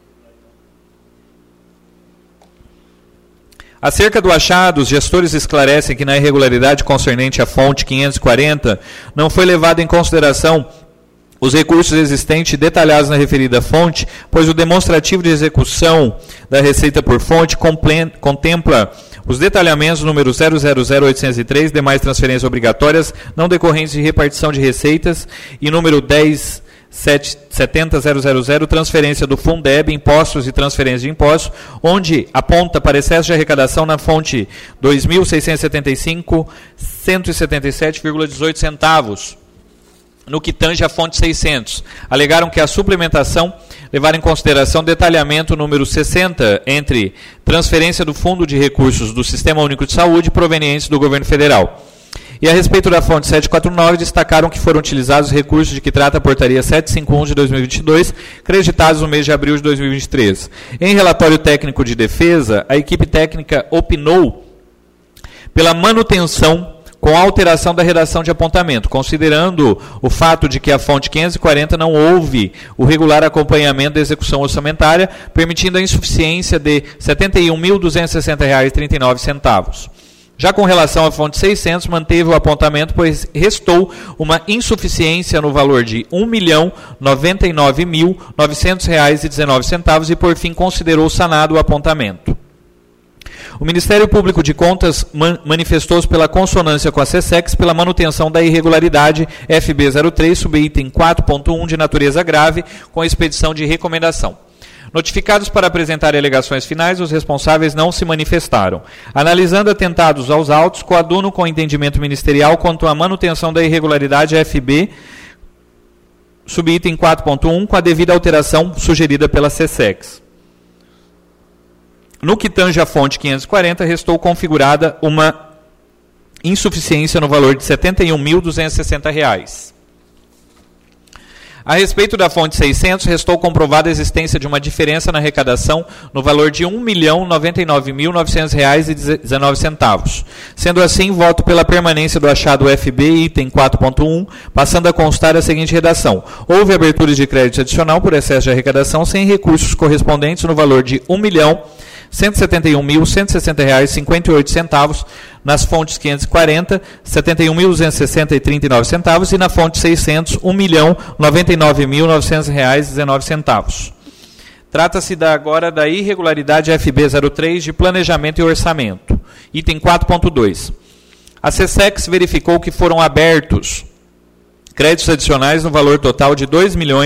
Acerca do achado, os gestores esclarecem que na irregularidade concernente à fonte 540 não foi levado em consideração os recursos existentes detalhados na referida fonte, pois o demonstrativo de execução da receita por fonte contempla os detalhamentos número 000803, demais transferências obrigatórias não decorrentes de repartição de receitas, e número 10.700.000, transferência do Fundeb, impostos e transferência de impostos, onde aponta para excesso de arrecadação na fonte 2.675, 177,18 centavos. No que tange a fonte 600, alegaram que a suplementação levar em consideração detalhamento número 60 entre transferência do Fundo de Recursos do Sistema Único de Saúde provenientes do Governo Federal. E a respeito da fonte 749, destacaram que foram utilizados recursos de que trata a portaria 751 de 2022, creditados no mês de abril de 2023. Em relatório técnico de defesa, a equipe técnica opinou pela manutenção com a alteração da redação de apontamento, considerando o fato de que a fonte 540 não houve o regular acompanhamento da execução orçamentária, permitindo a insuficiência de R$ 71.260,39. Já com relação à fonte 600, manteve o apontamento, pois restou uma insuficiência no valor de R$ 1.099.900,19 e, por fim, considerou sanado o apontamento. O Ministério Público de Contas manifestou-se pela consonância com a SESEX pela manutenção da irregularidade FB03, subitem 4.1 de natureza grave, com expedição de recomendação. Notificados para apresentar alegações finais, os responsáveis não se manifestaram. Analisando atentados aos autos, coaduno com entendimento ministerial quanto à manutenção da irregularidade FB, subitem 4.1, com a devida alteração sugerida pela SESEX. No que tange a fonte 540, restou configurada uma insuficiência no valor de R$ 71.260. A respeito da fonte 600, restou comprovada a existência de uma diferença na arrecadação no valor de R$ 1.099.900,19. Sendo assim, voto pela permanência do achado FB, item 4.1, passando a constar a seguinte redação. Houve abertura de crédito adicional por excesso de arrecadação sem recursos correspondentes no valor de R$ 1.171.160,58 nas fontes 540, R$ 71.260,39 e na fonte 600, R$ 1.099.900,19. Trata-se agora da irregularidade FB03 de planejamento e orçamento. Item 4.2. A SESEX verificou que foram abertos créditos adicionais no valor total de R$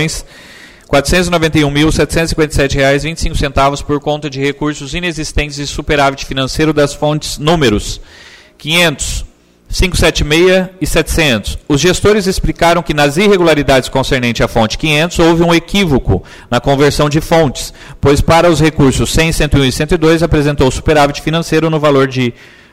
2.491.757,25 por conta de recursos inexistentes de superávit financeiro das fontes números 500, 576 e 700. Os gestores explicaram que nas irregularidades concernentes à fonte 500 houve um equívoco na conversão de fontes, pois para os recursos 100, 101 e 102 apresentou superávit financeiro no valor de R$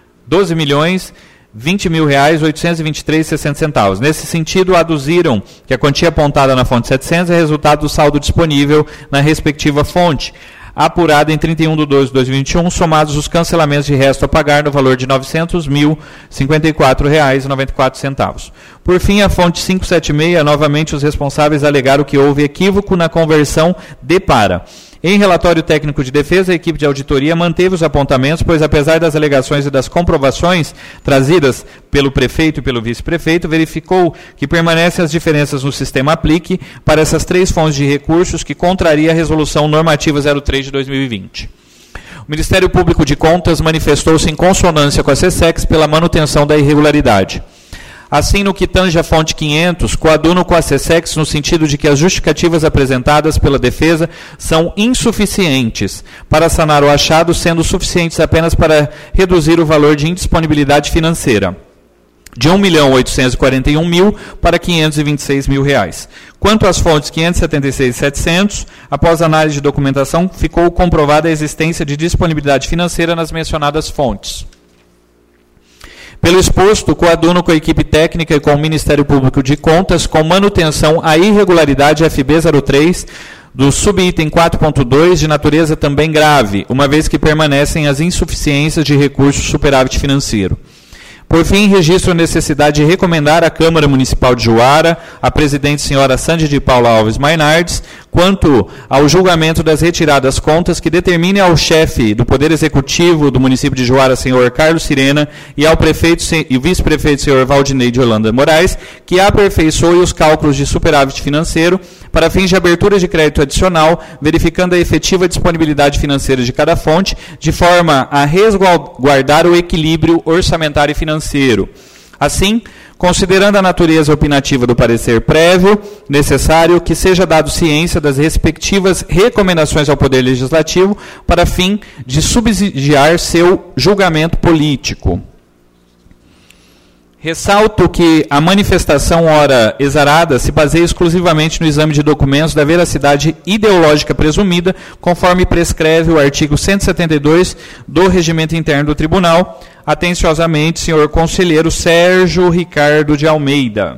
12.020.823,60. Nesse sentido, aduziram que a quantia apontada na fonte 700 é resultado do saldo disponível na respectiva fonte, apurada em 31/12/2021, somados os cancelamentos de resto a pagar no valor de R$ 900.054,94. Por fim, a fonte 576, novamente os responsáveis alegaram que houve equívoco na conversão de para. Em relatório técnico de defesa, a equipe de auditoria manteve os apontamentos, pois apesar das alegações e das comprovações trazidas pelo prefeito e pelo vice-prefeito, verificou que permanecem as diferenças no sistema aplique para essas três fontes de recursos que contraria a Resolução Normativa 03 de 2020. O Ministério Público de Contas manifestou-se em consonância com a SESEX pela manutenção da irregularidade. Assim, no que tange a fonte 500, coaduno com a SESEX no sentido de que as justificativas apresentadas pela defesa são insuficientes para sanar o achado, sendo suficientes apenas para reduzir o valor de indisponibilidade financeira, de R$ 1.841.000 para R$ 526.000. Quanto às fontes 576 e 700, após análise de documentação, ficou comprovada a existência de disponibilidade financeira nas mencionadas fontes. Pelo exposto, coaduno com a equipe técnica e com o Ministério Público de Contas, com manutenção à irregularidade FB03 do subitem 4.2 de natureza também grave, uma vez que permanecem as insuficiências de recurso superávit financeiro. Por fim, registro a necessidade de recomendar à Câmara Municipal de Juara, a presidente senhora Sândia de Paula Alves Mainardes, quanto ao julgamento das retiradas contas, que determine ao chefe do Poder Executivo do município de Juara, senhor Carlos Sirena, e ao prefeito e vice-prefeito, senhor Valdinei de Holanda Moraes, que aperfeiçoe os cálculos de superávit financeiro para fins de abertura de crédito adicional, verificando a efetiva disponibilidade financeira de cada fonte, de forma a resguardar o equilíbrio orçamentário e financeiro. Assim, considerando a natureza opinativa do parecer prévio, necessário que seja dado ciência das respectivas recomendações ao Poder Legislativo para fim de subsidiar seu julgamento político. Ressalto que a manifestação ora exarada se baseia exclusivamente no exame de documentos da veracidade ideológica presumida, conforme prescreve o artigo 172 do Regimento Interno do Tribunal. Atenciosamente, senhor conselheiro Sérgio Ricardo de Almeida.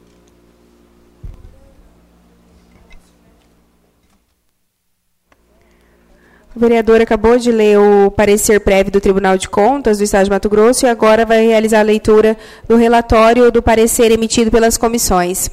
O vereador acabou de ler o parecer prévio do Tribunal de Contas do Estado de Mato Grosso e agora vai realizar a leitura do relatório do parecer emitido pelas comissões.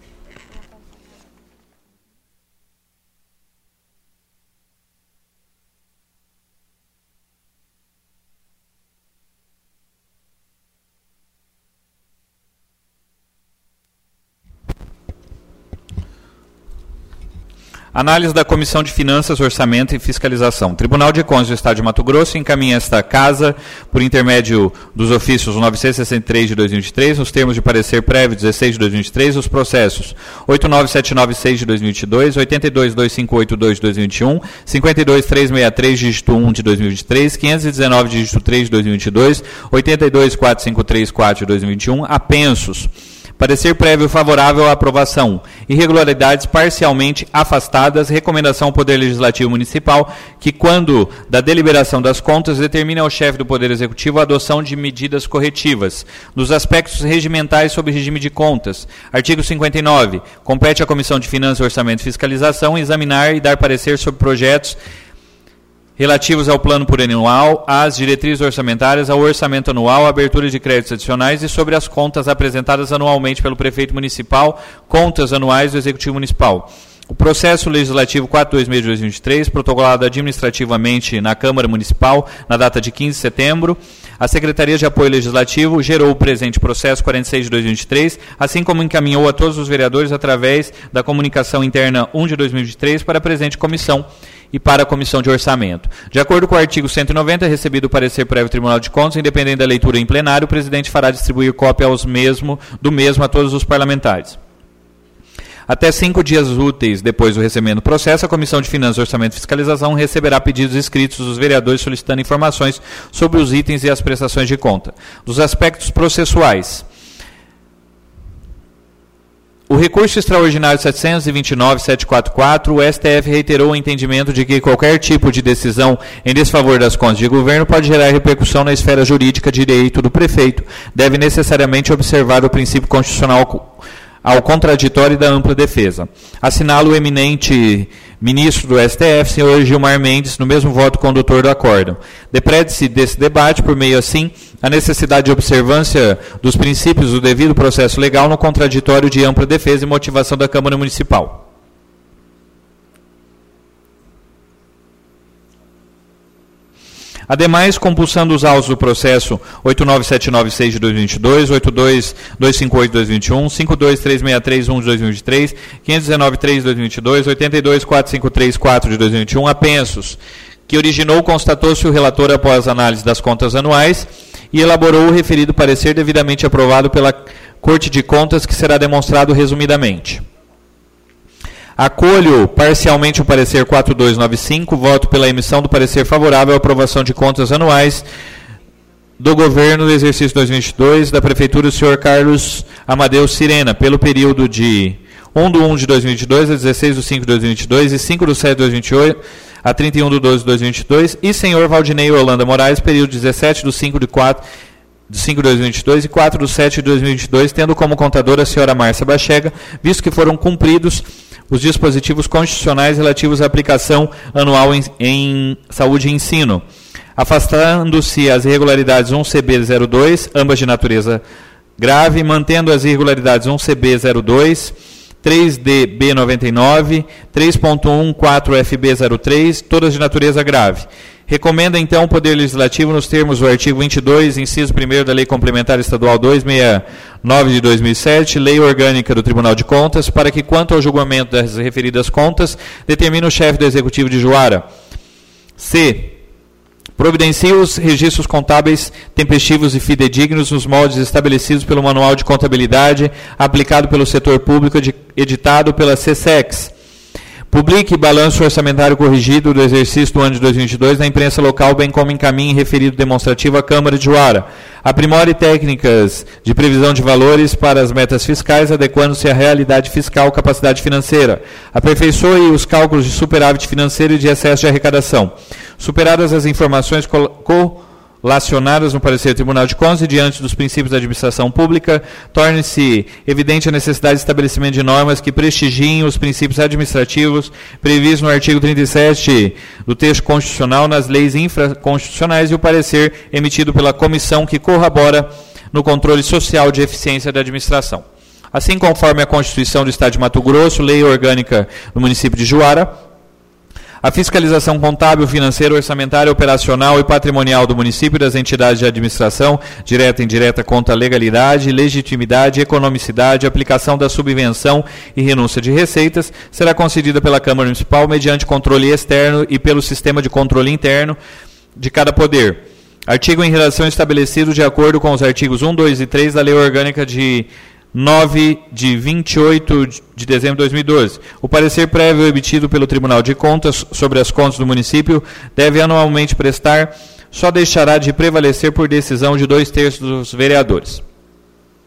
Análise da Comissão de Finanças, Orçamento e Fiscalização. Tribunal de Contas do Estado de Mato Grosso encaminha esta casa, por intermédio dos ofícios 963 de 2023, nos termos de parecer prévio 16 de 2023, os processos 89796 de 2022, 8225882 de 2021, 52363 dígito 1 de 2023, 519 dígito 3 de 2022, 824534 de 2021, apensos Parecer prévio favorável à aprovação. Irregularidades parcialmente afastadas. Recomendação ao Poder Legislativo Municipal que, quando da deliberação das contas, determine ao chefe do Poder Executivo a adoção de medidas corretivas. Nos aspectos regimentais sobre regime de contas. Artigo 59. Compete à Comissão de Finanças, Orçamento e Fiscalização examinar e dar parecer sobre projetos relativos ao plano plurianual, às diretrizes orçamentárias, ao orçamento anual, à abertura de créditos adicionais e sobre as contas apresentadas anualmente pelo prefeito municipal, contas anuais do Executivo Municipal. O processo legislativo 426 de 2023, protocolado administrativamente na Câmara Municipal na data de 15 de setembro, a Secretaria de Apoio Legislativo gerou o presente processo 46 de 2023, assim como encaminhou a todos os vereadores através da comunicação interna 1 de 2023 para a presente comissão e para a Comissão de Orçamento. De acordo com o artigo 190, recebido o parecer prévio do Tribunal de Contas, independente da leitura em plenário, o presidente fará distribuir cópia do mesmo a todos os parlamentares. Até 5 dias úteis depois do recebimento do processo, a Comissão de Finanças, Orçamento e Fiscalização receberá pedidos escritos dos vereadores solicitando informações sobre os itens e as prestações de conta. Dos aspectos processuais, o recurso extraordinário 729.744, o STF reiterou o entendimento de que qualquer tipo de decisão em desfavor das contas de governo pode gerar repercussão na esfera jurídica de direito do prefeito. Deve necessariamente observar o princípio constitucional ao contraditório e da ampla defesa. Assinala o eminente ministro do STF, senhor Gilmar Mendes, no mesmo voto condutor do acórdão. Depreende-se desse debate, por meio assim, a necessidade de observância dos princípios do devido processo legal no contraditório de ampla defesa e motivação da Câmara Municipal. Ademais, compulsando os autos do processo 89796 de 2022, 82258 de 2021, 52363 de 2023, 5193 de 2022, 82453 de 2021, apensos, que originou, constatou-se o relator após análise das contas anuais e elaborou o referido parecer devidamente aprovado pela Corte de Contas, que será demonstrado resumidamente. Acolho parcialmente o parecer 4295, voto pela emissão do parecer favorável à aprovação de contas anuais do governo do exercício 2022 da Prefeitura do senhor Carlos Amadeu Sirena, pelo período de 1/1 de 2022 a 16/5 de 2022 e 5/7 de 2028 a 31/12 de 2022 e senhor Valdinei Holanda Moraes, período 17/5 de 2022 e 4/7 de 2022, tendo como contadora a senhora Márcia Bachega, visto que foram cumpridos os dispositivos constitucionais relativos à aplicação anual em saúde e ensino, afastando-se as irregularidades 1CB02, ambas de natureza grave, mantendo as irregularidades 1CB02, 3DB99, 3.14FB03, todas de natureza grave. Recomenda, então, o Poder Legislativo, nos termos do artigo 22, inciso 1º da Lei Complementar Estadual 269 de 2007, Lei Orgânica do Tribunal de Contas, para que, quanto ao julgamento das referidas contas, determine o chefe do Executivo de Juara. C. Providencie os registros contábeis tempestivos e fidedignos nos moldes estabelecidos pelo Manual de Contabilidade aplicado pelo setor público editado pela CSEX. Publique balanço orçamentário corrigido do exercício do ano de 2022 na imprensa local, bem como encaminhe referido demonstrativo à Câmara de Juara. Aprimore técnicas de previsão de valores para as metas fiscais, adequando-se à realidade fiscal, capacidade financeira. Aperfeiçoe os cálculos de superávit financeiro e de excesso de arrecadação. Superadas as informações relacionadas no parecer do Tribunal de Contas e diante dos princípios da administração pública, torne-se evidente a necessidade de estabelecimento de normas que prestigiem os princípios administrativos previstos no artigo 37 do texto constitucional nas leis infraconstitucionais e o parecer emitido pela comissão que corrobora no controle social de eficiência da administração. Assim, conforme a Constituição do Estado de Mato Grosso, Lei Orgânica do município de Juara, a fiscalização contábil, financeira, orçamentária, operacional e patrimonial do município e das entidades de administração, direta e indireta, contra a legalidade, legitimidade, economicidade, aplicação da subvenção e renúncia de receitas, será concedida pela Câmara Municipal mediante controle externo e pelo sistema de controle interno de cada poder. Artigo em redação estabelecido de acordo com os artigos 1, 2 e 3 da Lei Orgânica de 9 de 28 de dezembro de 2012. O parecer prévio emitido pelo Tribunal de Contas sobre as contas do município deve anualmente prestar, só deixará de prevalecer por decisão de 2/3 dos vereadores.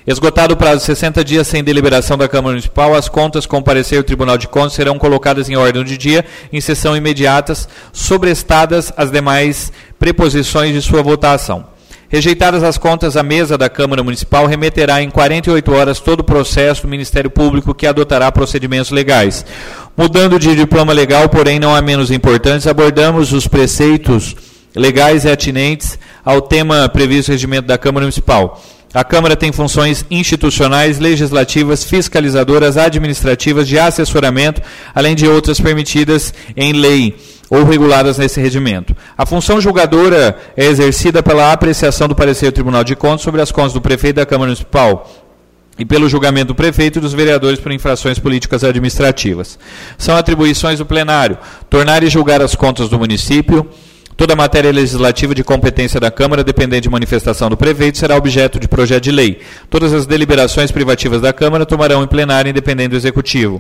Esgotado o prazo de 60 dias sem deliberação da Câmara Municipal, as contas com parecer do Tribunal de Contas serão colocadas em ordem de dia, em sessão imediatas, sobrestadas as demais preposições de sua votação. Rejeitadas as contas, a mesa da Câmara Municipal remeterá em 48 horas todo o processo do Ministério Público, que adotará procedimentos legais. Mudando de diploma legal, porém não a menos importantes, abordamos os preceitos legais e atinentes ao tema previsto no regimento da Câmara Municipal. A Câmara tem funções institucionais, legislativas, fiscalizadoras, administrativas, de assessoramento, além de outras permitidas em lei ou reguladas nesse regimento. A função julgadora é exercida pela apreciação do parecer do Tribunal de Contas sobre as contas do prefeito da Câmara Municipal e pelo julgamento do prefeito e dos vereadores por infrações políticas administrativas. São atribuições do plenário: tornar e julgar as contas do município. Toda matéria legislativa de competência da Câmara, dependente de manifestação do prefeito, será objeto de projeto de lei. Todas as deliberações privativas da Câmara tomarão em plenário, independente do Executivo.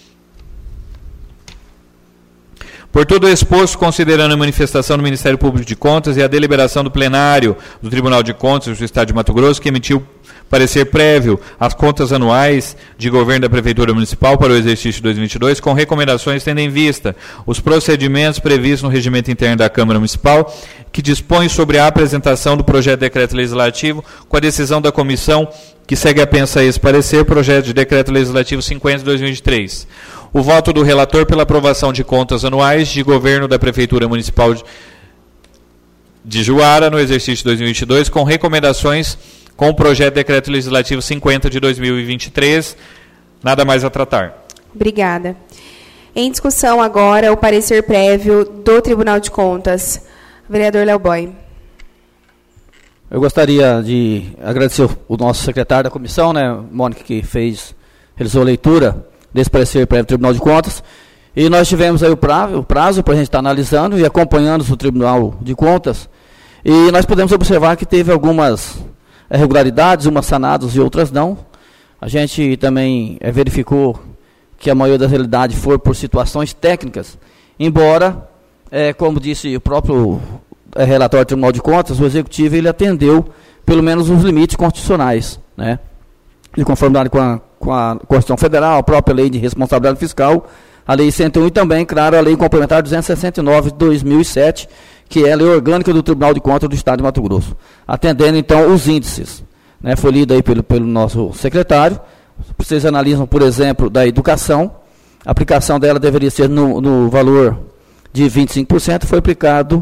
Por todo o exposto, considerando a manifestação do Ministério Público de Contas e a deliberação do plenário do Tribunal de Contas do Estado de Mato Grosso, que emitiu parecer prévio às contas anuais de governo da Prefeitura Municipal para o exercício de 2022, com recomendações tendo em vista os procedimentos previstos no regimento interno da Câmara Municipal, que dispõe sobre a apresentação do projeto de decreto legislativo, com a decisão da comissão que segue apensa a esse parecer, projeto de decreto legislativo 50 de 2023. O voto do relator pela aprovação de contas anuais de governo da Prefeitura Municipal de Juara no exercício de 2022, com recomendações com o projeto de decreto legislativo 50 de 2023. Nada mais a tratar. Obrigada. Em discussão agora o parecer prévio do Tribunal de Contas. Vereador Léo Boy. Eu gostaria de agradecer o nosso secretário da comissão, Mônica, que realizou a leitura desse parecer prévio do Tribunal de Contas. E nós tivemos aí o prazo para a gente estar analisando e acompanhando o Tribunal de Contas. E nós podemos observar que teve algumas irregularidades, umas sanadas e outras não. A gente também verificou que a maioria das realidades foi por situações técnicas, embora, como disse o próprio relatório do Tribunal de Contas, o Executivo ele atendeu pelo menos os limites constitucionais, de conformidade com a Constituição Federal, a própria Lei de Responsabilidade Fiscal, a Lei 101 e também, claro, a Lei Complementar 269 de 2007, que é a lei orgânica do Tribunal de Contas do Estado de Mato Grosso, atendendo, então, os índices. Foi lido aí pelo nosso secretário. Vocês analisam, por exemplo, da educação, a aplicação dela deveria ser no valor de 25%, foi aplicado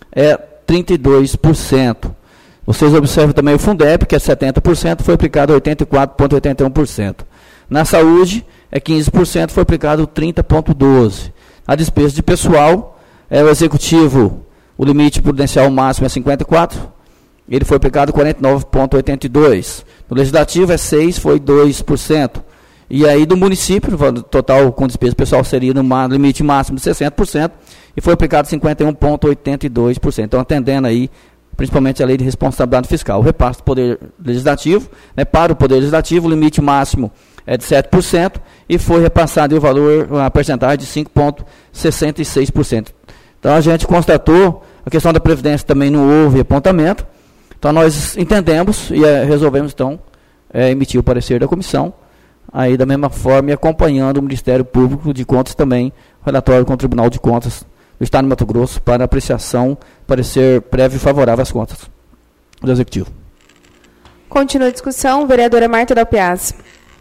32%. Vocês observam também o Fundeb, que é 70%, foi aplicado 84,81%. Na saúde, 15%, foi aplicado 30,12%. A despesa de pessoal, o executivo, o limite prudencial máximo é 54%, ele foi aplicado 49,82%. No legislativo é 6%, foi 2%. E aí do município, o total com despesa pessoal seria no limite máximo de 60%, e foi aplicado 51,82%. Então, atendendo aí, principalmente a Lei de Responsabilidade Fiscal. O repasse do Poder Legislativo, para o Poder Legislativo, o limite máximo é de 7%, e foi repassado o valor, a percentagem de 5,66%. Então, a gente constatou, a questão da Previdência também não houve apontamento. Então, nós entendemos e resolvemos, então, emitir o parecer da comissão, aí da mesma forma, e acompanhando o Ministério Público de Contas também, o relatório com o Tribunal de Contas do Estado de Mato Grosso, para apreciação, parecer prévio e favorável às contas do Executivo. Continua a discussão, vereadora Marta Del Piaz.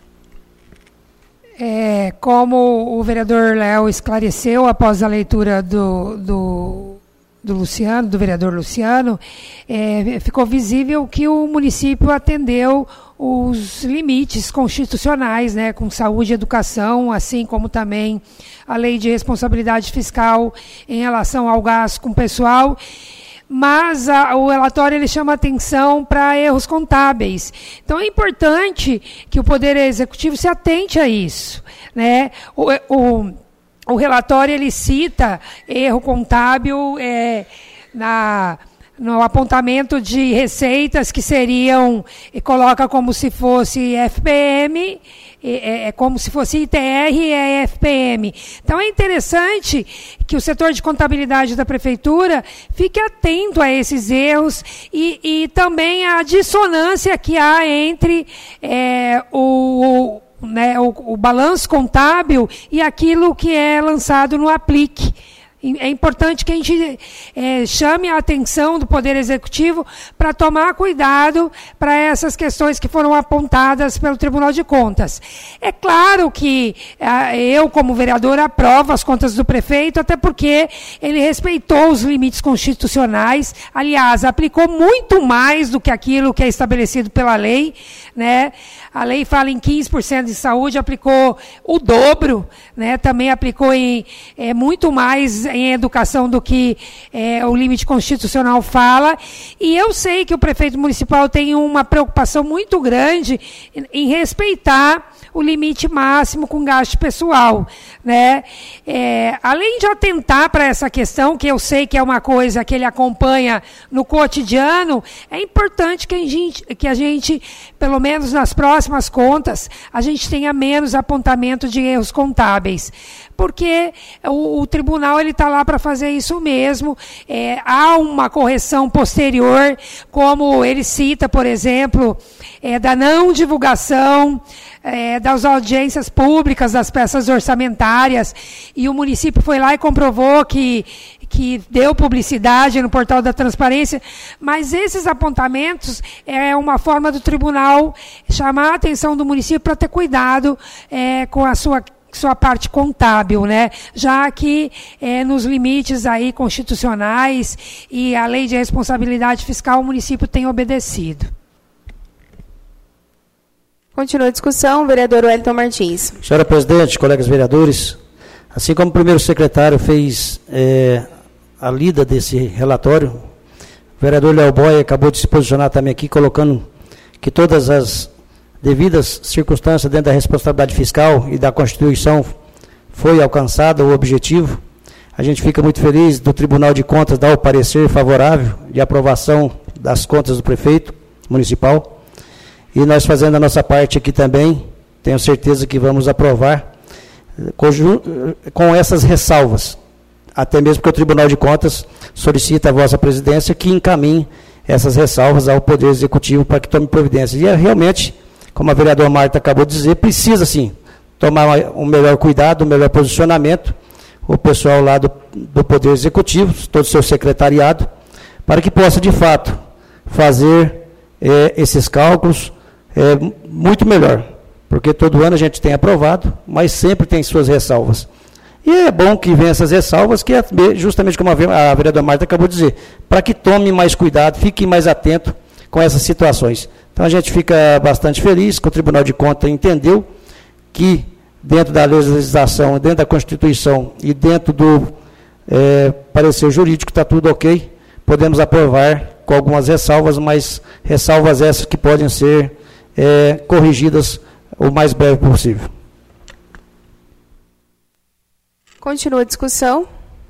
Como o vereador Léo esclareceu após a leitura do vereador Luciano, ficou visível que o município atendeu os limites constitucionais, com saúde e educação, assim como também a Lei de Responsabilidade Fiscal em relação ao gasto com pessoal. Mas o relatório ele chama atenção para erros contábeis. Então, é importante que o Poder Executivo se atente a isso. O relatório ele cita erro contábil no apontamento de receitas que seriam, e coloca como se fosse FPM, como se fosse ITR e FPM. Então é interessante que o setor de contabilidade da Prefeitura fique atento a esses erros e também a dissonância que há entre o balanço contábil e aquilo que é lançado no aplique. É importante que a gente chame a atenção do Poder Executivo para tomar cuidado para essas questões que foram apontadas pelo Tribunal de Contas. É claro que eu, como vereador, aprovo as contas do prefeito, até porque ele respeitou os limites constitucionais, aliás, aplicou muito mais do que aquilo que é estabelecido pela lei, né? A lei fala em 15% de saúde, aplicou o dobro, né? Também aplicou muito mais em educação do que o limite constitucional fala. E eu sei que o prefeito municipal tem uma preocupação muito grande em respeitar o limite máximo com gasto pessoal, né? Além de atentar para essa questão, que eu sei que é uma coisa que ele acompanha no cotidiano, é importante que a gente, pelo menos nas próximas contas, a gente tenha menos apontamento de erros contábeis, porque o tribunal está lá para fazer isso mesmo. Há uma correção posterior, como ele cita, por exemplo, da não divulgação das audiências públicas das peças orçamentárias, e o município foi lá e comprovou que deu publicidade no portal da transparência, mas esses apontamentos é uma forma do tribunal chamar a atenção do município para ter cuidado com a sua parte contábil, né? Já que nos limites aí constitucionais e a lei de responsabilidade fiscal o município tem obedecido. Continua a discussão, vereador Wellington Martins. Senhora presidente, colegas vereadores, assim como o primeiro secretário fez a lida desse relatório, o vereador Léo Boy acabou de se posicionar também aqui, colocando que todas as devidas circunstâncias dentro da responsabilidade fiscal e da Constituição foi alcançado o objetivo. A gente fica muito feliz do Tribunal de Contas dar o parecer favorável de aprovação das contas do prefeito municipal. E nós fazendo a nossa parte aqui também, tenho certeza que vamos aprovar com essas ressalvas. Até mesmo porque o Tribunal de Contas solicita a vossa presidência que encaminhe essas ressalvas ao Poder Executivo para que tome providências. E realmente, como a vereadora Marta acabou de dizer, precisa sim tomar um melhor cuidado, um melhor posicionamento, o pessoal lá do Poder Executivo, todo o seu secretariado, para que possa de fato fazer esses cálculos muito melhor, porque todo ano a gente tem aprovado, mas sempre tem suas ressalvas. E é bom que venham essas ressalvas, que é justamente como a vereadora Marta acabou de dizer, para que tome mais cuidado, fique mais atento com essas situações. Então a gente fica bastante feliz que o Tribunal de Contas entendeu que dentro da legislação, dentro da Constituição e dentro do parecer jurídico está tudo ok, podemos aprovar com algumas ressalvas, mas ressalvas essas que podem ser corrigidas o mais breve possível. Continua a discussão.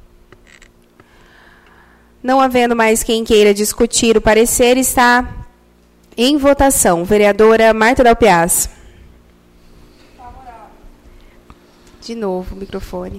Não havendo mais quem queira discutir o parecer, está em votação. Vereadora Marta Dalpiaz. De novo, o microfone.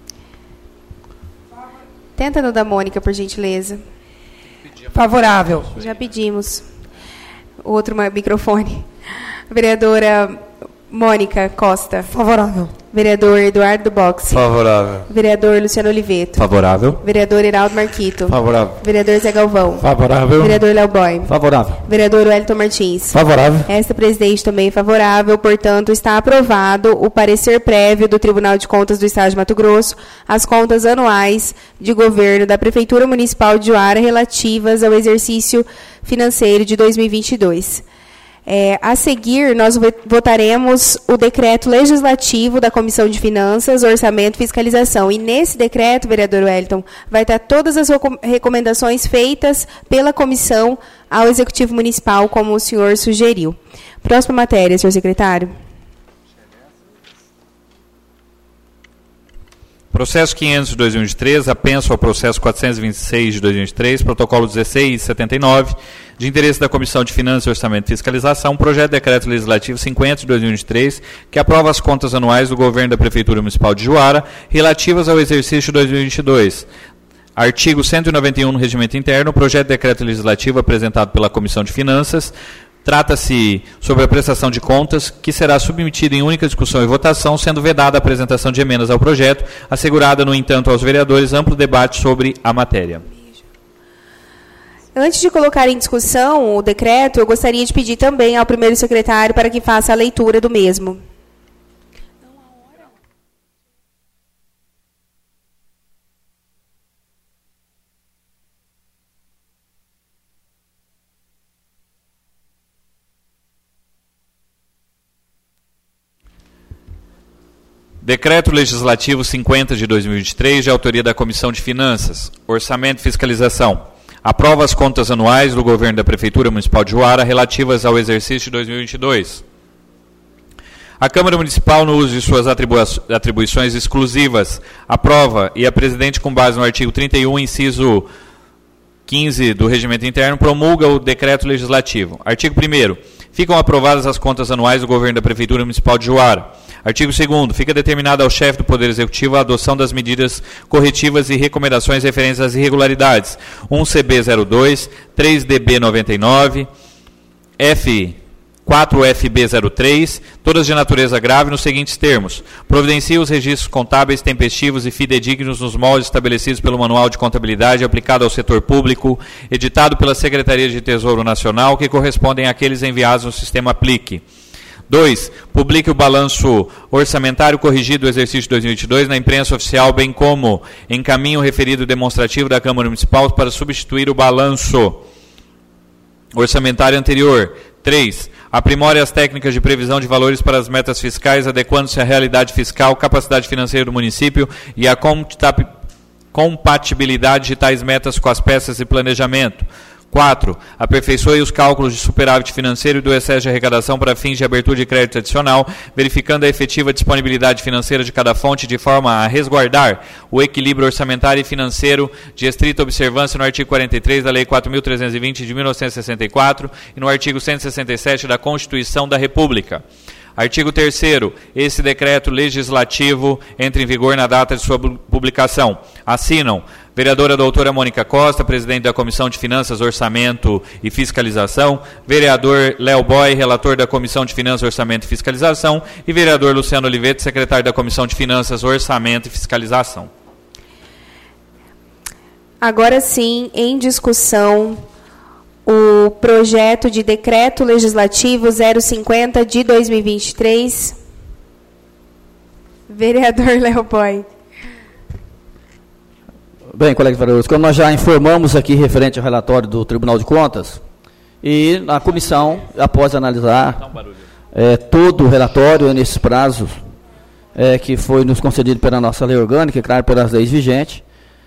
Tenta no da Mônica, por gentileza. Favorável. Já pedimos. Outro microfone. Vereadora Mônica Costa. Favorável. Vereador Eduardo Boxe. Favorável. Vereador Luciano Oliveto. Favorável. Vereador Heraldo Marquito. Favorável. Vereador Zé Galvão. Favorável. Vereador Léo Boy. Favorável. Vereador Wellington Martins. Favorável. Esta presidente também favorável, portanto, está aprovado o parecer prévio do Tribunal de Contas do Estado de Mato Grosso às contas anuais de governo da Prefeitura Municipal de Uara relativas ao exercício financeiro de 2022. A seguir, nós votaremos o decreto legislativo da Comissão de Finanças, Orçamento e Fiscalização. E nesse decreto, vereador Wellington, vai estar todas as recomendações feitas pela comissão ao Executivo Municipal, como o senhor sugeriu. Próxima matéria, senhor secretário. Processo 500 de 2023, apenso ao processo 426 de 2023, protocolo 1679, de interesse da Comissão de Finanças, Orçamento e Fiscalização, projeto de decreto legislativo 50 de 2023, que aprova as contas anuais do governo da Prefeitura Municipal de Juara, relativas ao exercício 2022. Artigo 191 no Regimento Interno, projeto de decreto legislativo apresentado pela Comissão de Finanças. Trata-se sobre a prestação de contas, que será submetida em única discussão e votação, sendo vedada a apresentação de emendas ao projeto, assegurada, no entanto, aos vereadores amplo debate sobre a matéria. Antes de colocar em discussão o decreto, eu gostaria de pedir também ao primeiro secretário para que faça a leitura do mesmo. Decreto Legislativo 50 de 2023, de autoria da Comissão de Finanças, Orçamento e Fiscalização. Aprova as contas anuais do governo da Prefeitura Municipal de Juara relativas ao exercício de 2022. A Câmara Municipal, no uso de suas atribuições exclusivas, aprova e a Presidente, com base no artigo 31, inciso 15 do Regimento Interno, promulga o Decreto Legislativo. Artigo 1º. Ficam aprovadas as contas anuais do governo da Prefeitura Municipal de Juara. Artigo 2º. Fica determinado ao chefe do Poder Executivo a adoção das medidas corretivas e recomendações referentes às irregularidades. 1CB02, 3DB99, 4FB03, todas de natureza grave, nos seguintes termos: providencia os registros contábeis tempestivos e fidedignos nos moldes estabelecidos pelo Manual de Contabilidade aplicado ao setor público, editado pela Secretaria de Tesouro Nacional, que correspondem àqueles enviados no sistema Aplique. 2. Publique o balanço orçamentário corrigido do exercício de 2022 na imprensa oficial, bem como encaminhe o referido demonstrativo da Câmara Municipal para substituir o balanço orçamentário anterior. 3. Aprimore as técnicas de previsão de valores para as metas fiscais, adequando-se à realidade fiscal, capacidade financeira do município e à compatibilidade de tais metas com as peças de planejamento. 4. Aperfeiçoe os cálculos de superávit financeiro e do excesso de arrecadação para fins de abertura de crédito adicional, verificando a efetiva disponibilidade financeira de cada fonte de forma a resguardar o equilíbrio orçamentário e financeiro de estrita observância no artigo 43 da Lei 4.320 de 1964 e no artigo 167 da Constituição da República. Artigo 3º. Esse decreto legislativo entra em vigor na data de sua publicação. Assinam vereadora doutora Mônica Costa, presidente da Comissão de Finanças, Orçamento e Fiscalização, vereador Léo Boy, relator da Comissão de Finanças, Orçamento e Fiscalização, e vereador Luciano Olivetti, secretário da Comissão de Finanças, Orçamento e Fiscalização. Agora sim, em discussão, o projeto de decreto legislativo 050 de 2023. Vereador Léo Boy. Bem, colegas vereadores, como nós já informamos aqui referente ao relatório do Tribunal de Contas, e a comissão, após analisar todo o relatório nesses prazos que foi nos concedido pela nossa lei orgânica, claro, pelas leis vigentes,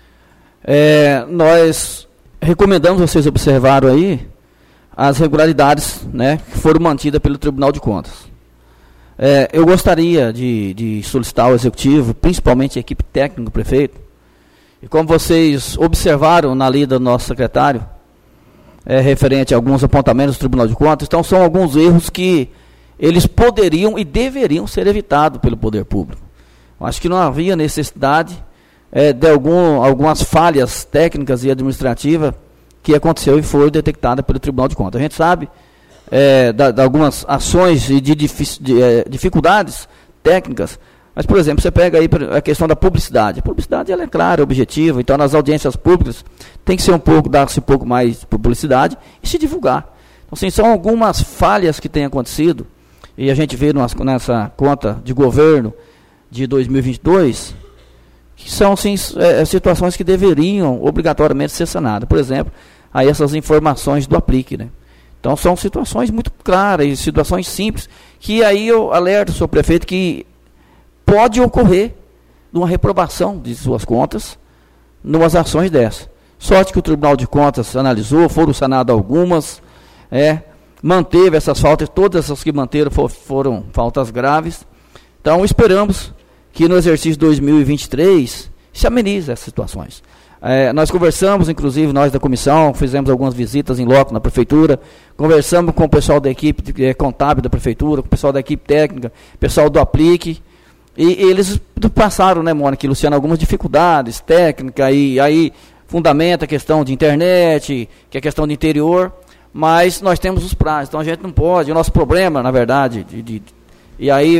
nós recomendamos, vocês observaram aí, as regularidades, né, que foram mantidas pelo Tribunal de Contas. Eu gostaria de solicitar ao Executivo, principalmente a equipe técnica do prefeito, e como vocês observaram na lida do nosso secretário, referente a alguns apontamentos do Tribunal de Contas, então são alguns erros que eles poderiam e deveriam ser evitados pelo poder público. Eu acho que não havia necessidade de algumas falhas técnicas e administrativas que aconteceu e foi detectada pelo Tribunal de Contas. A gente sabe de algumas ações e de dificuldades técnicas, mas, por exemplo, você pega aí a questão da publicidade. A publicidade ela é clara, objetiva, então nas audiências públicas tem que ser dar-se um pouco mais de publicidade e se divulgar. Então, assim, são algumas falhas que têm acontecido, e a gente vê nessa conta de governo de 2022, que são assim, situações que deveriam obrigatoriamente ser sanadas. Por exemplo, aí essas informações do Aplique, né? Então são situações muito claras, situações simples, que aí eu alerto o senhor prefeito que pode ocorrer uma reprovação de suas contas numas ações dessas. Sorte que o Tribunal de Contas analisou, foram sanadas algumas, manteve essas faltas, todas essas que manteram foram faltas graves. Então esperamos que no exercício 2023 se amenize essas situações. Nós conversamos, inclusive, nós da comissão, fizemos algumas visitas em loco na prefeitura, conversamos com o pessoal da equipe contábil da prefeitura, com o pessoal da equipe técnica, pessoal do Aplique, e eles passaram, né, Mônica e Luciano, algumas dificuldades técnicas, e aí fundamenta a questão de internet, que é a questão de interior, mas nós temos os prazos, então a gente não pode, o nosso problema, na verdade, e aí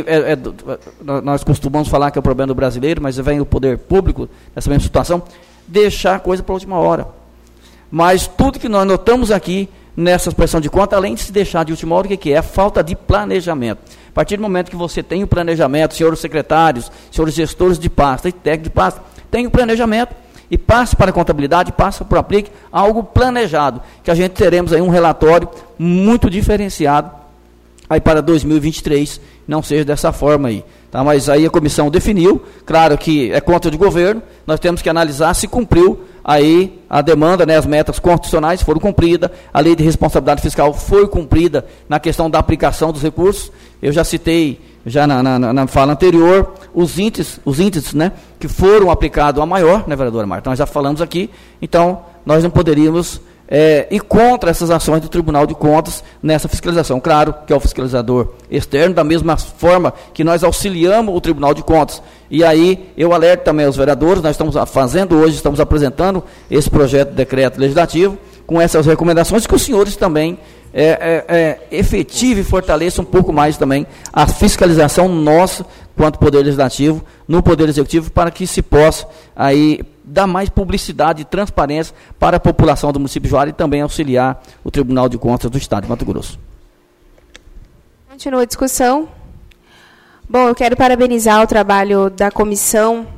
nós costumamos falar que é o problema do brasileiro, mas vem o poder público nessa mesma situação, deixar a coisa para a última hora. Mas tudo que nós notamos aqui nessa prestação de conta, além de se deixar de última hora, o que é? A falta de planejamento. A partir do momento que você tem o planejamento, senhores secretários, senhores gestores de pasta e técnicos de pasta, tem o planejamento e passa para a contabilidade, passa para o Aplique, algo planejado, que a gente teremos aí um relatório muito diferenciado aí para 2023, não seja dessa forma aí. Tá? Mas aí a comissão definiu, claro que é conta de governo, nós temos que analisar se cumpriu aí a demanda, né, as metas constitucionais foram cumpridas, a lei de responsabilidade fiscal foi cumprida na questão da aplicação dos recursos. Eu já citei, já na fala anterior, os índices, né, que foram aplicados a maior, né, vereadora Marta? Nós já falamos aqui, então nós não poderíamos ir contra essas ações do Tribunal de Contas nessa fiscalização. Claro que é o fiscalizador externo, da mesma forma que nós auxiliamos o Tribunal de Contas. E aí eu alerto também aos vereadores, nós estamos fazendo hoje, estamos apresentando esse projeto de decreto legislativo, com essas recomendações, que os senhores também efetivem e fortaleçam um pouco mais também a fiscalização nossa, quanto Poder Legislativo, no Poder Executivo, para que se possa aí dar mais publicidade e transparência para a população do município de Juara e também auxiliar o Tribunal de Contas do Estado de Mato Grosso. Continua a discussão. Bom, eu quero parabenizar o trabalho da comissão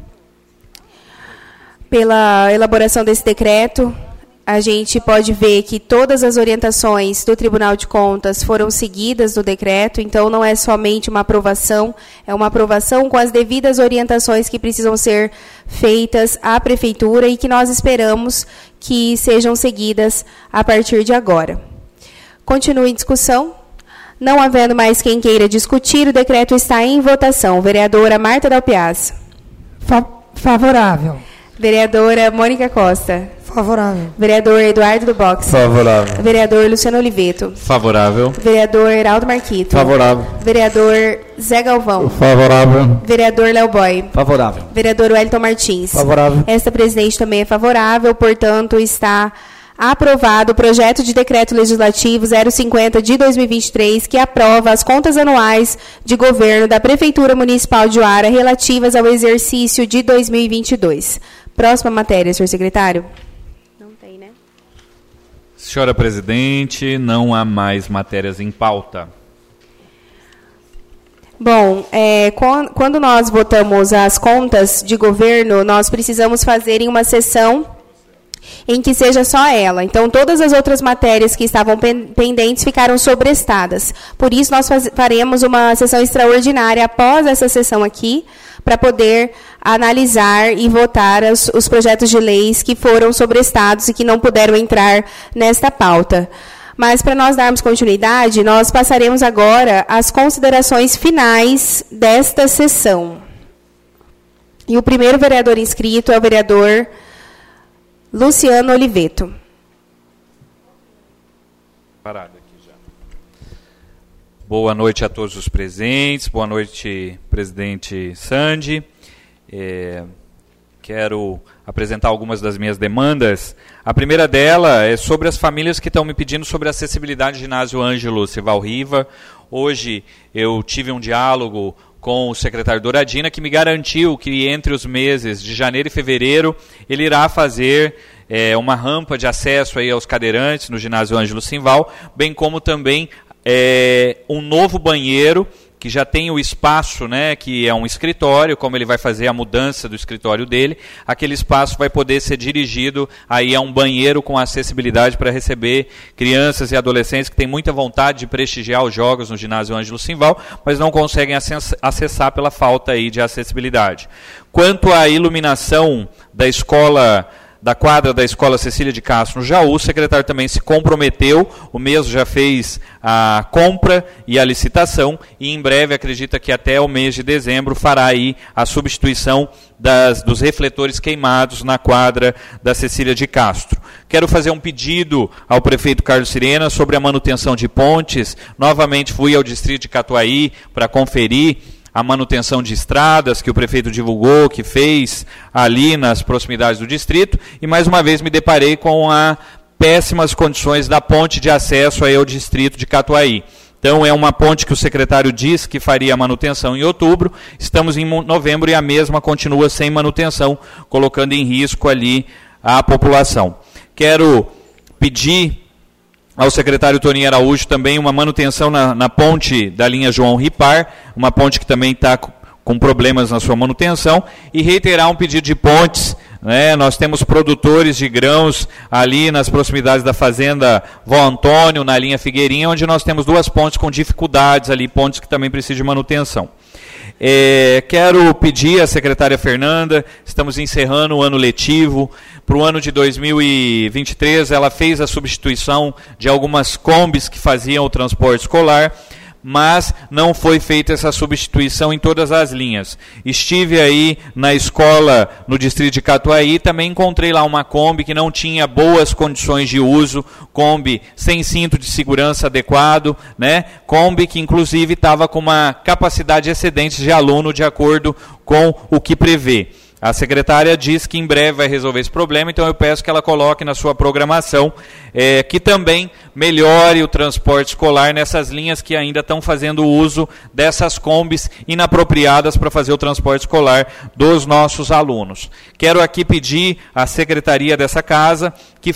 pela elaboração desse decreto. A gente pode ver que todas as orientações do Tribunal de Contas foram seguidas no decreto, então não é somente uma aprovação, é uma aprovação com as devidas orientações que precisam ser feitas à Prefeitura e que nós esperamos que sejam seguidas a partir de agora. Continue em discussão. Não havendo mais quem queira discutir, o decreto está em votação. Vereadora Marta Dalpiaz. Favorável. Vereadora Mônica Costa. Favorável. Vereador Eduardo do Boxe. Favorável. Vereador Luciano Oliveto. Favorável. Vereador Heraldo Marquito. Favorável. Vereador Zé Galvão. Favorável. Vereador Léo Boy. Favorável. Vereador Wellington Martins. Favorável. Esta presidente também é favorável, portanto, está aprovado o projeto de decreto legislativo 050 de 2023, que aprova as contas anuais de governo da Prefeitura Municipal de Juara relativas ao exercício de 2022. Próxima matéria, senhor secretário. Não tem, né? Senhora presidente, não há mais matérias em pauta. Bom, quando nós votamos as contas de governo, nós precisamos fazer em uma sessão em que seja só ela. Então, todas as outras matérias que estavam pendentes ficaram sobrestadas. Por isso, nós faremos uma sessão extraordinária após essa sessão aqui, para poder analisar e votar os projetos de leis que foram sobrestados e que não puderam entrar nesta pauta. Mas, para nós darmos continuidade, nós passaremos agora às considerações finais desta sessão. E o primeiro vereador inscrito é o vereador Luciano Oliveto. Parado aqui já. Boa noite a todos os presentes, boa noite, presidente Sandi. Quero apresentar algumas das minhas demandas. A primeira dela é sobre as famílias que estão me pedindo sobre a acessibilidade do ginásio Ângelo Ceval Riva. Hoje eu tive um diálogo com o secretário Douradina, que me garantiu que entre os meses de janeiro e fevereiro ele irá fazer uma rampa de acesso aí aos cadeirantes no ginásio Ângelo Simval, bem como também um novo banheiro, que já tem o espaço, né, que é um escritório, como ele vai fazer a mudança do escritório dele, aquele espaço vai poder ser dirigido aí a um banheiro com acessibilidade para receber crianças e adolescentes que têm muita vontade de prestigiar os jogos no ginásio Ângelo Simval, mas não conseguem acessar pela falta aí de acessibilidade. Quanto à iluminação da escola da quadra da Escola Cecília de Castro no Jaú. O secretário também se comprometeu, o mesmo já fez a compra e a licitação, e em breve, acredita que até o mês de dezembro, fará aí a substituição dos refletores queimados na quadra da Cecília de Castro. Quero fazer um pedido ao prefeito Carlos Sirena sobre a manutenção de pontes. Novamente fui ao distrito de Catuaí para conferir a manutenção de estradas que o prefeito divulgou, que fez ali nas proximidades do distrito, e mais uma vez me deparei com as péssimas condições da ponte de acesso aí ao distrito de Catuaí. Então é uma ponte que o secretário disse que faria a manutenção em outubro, estamos em novembro e a mesma continua sem manutenção, colocando em risco ali a população. Quero pedir ao secretário Toninho Araújo também uma manutenção na ponte da linha João Ripar, uma ponte que também está com problemas na sua manutenção, e reiterar um pedido de pontes, né? Nós temos produtores de grãos ali nas proximidades da fazenda Vó Antônio, na linha Figueirinha, onde nós temos 2 pontes com dificuldades ali, pontes que também precisam de manutenção. Quero pedir à secretária Fernanda, estamos encerrando o ano letivo, para o ano de 2023 ela fez a substituição de algumas combis que faziam o transporte escolar, mas não foi feita essa substituição em todas as linhas. Estive aí na escola no distrito de Catuaí, também encontrei lá uma Kombi que não tinha boas condições de uso, Kombi sem cinto de segurança adequado, né? Kombi que inclusive estava com uma capacidade excedente de aluno de acordo com o que prevê. A secretária diz que em breve vai resolver esse problema, então eu peço que ela coloque na sua programação que também melhore o transporte escolar nessas linhas que ainda estão fazendo uso dessas combis inapropriadas para fazer o transporte escolar dos nossos alunos. Quero aqui pedir à secretaria dessa casa que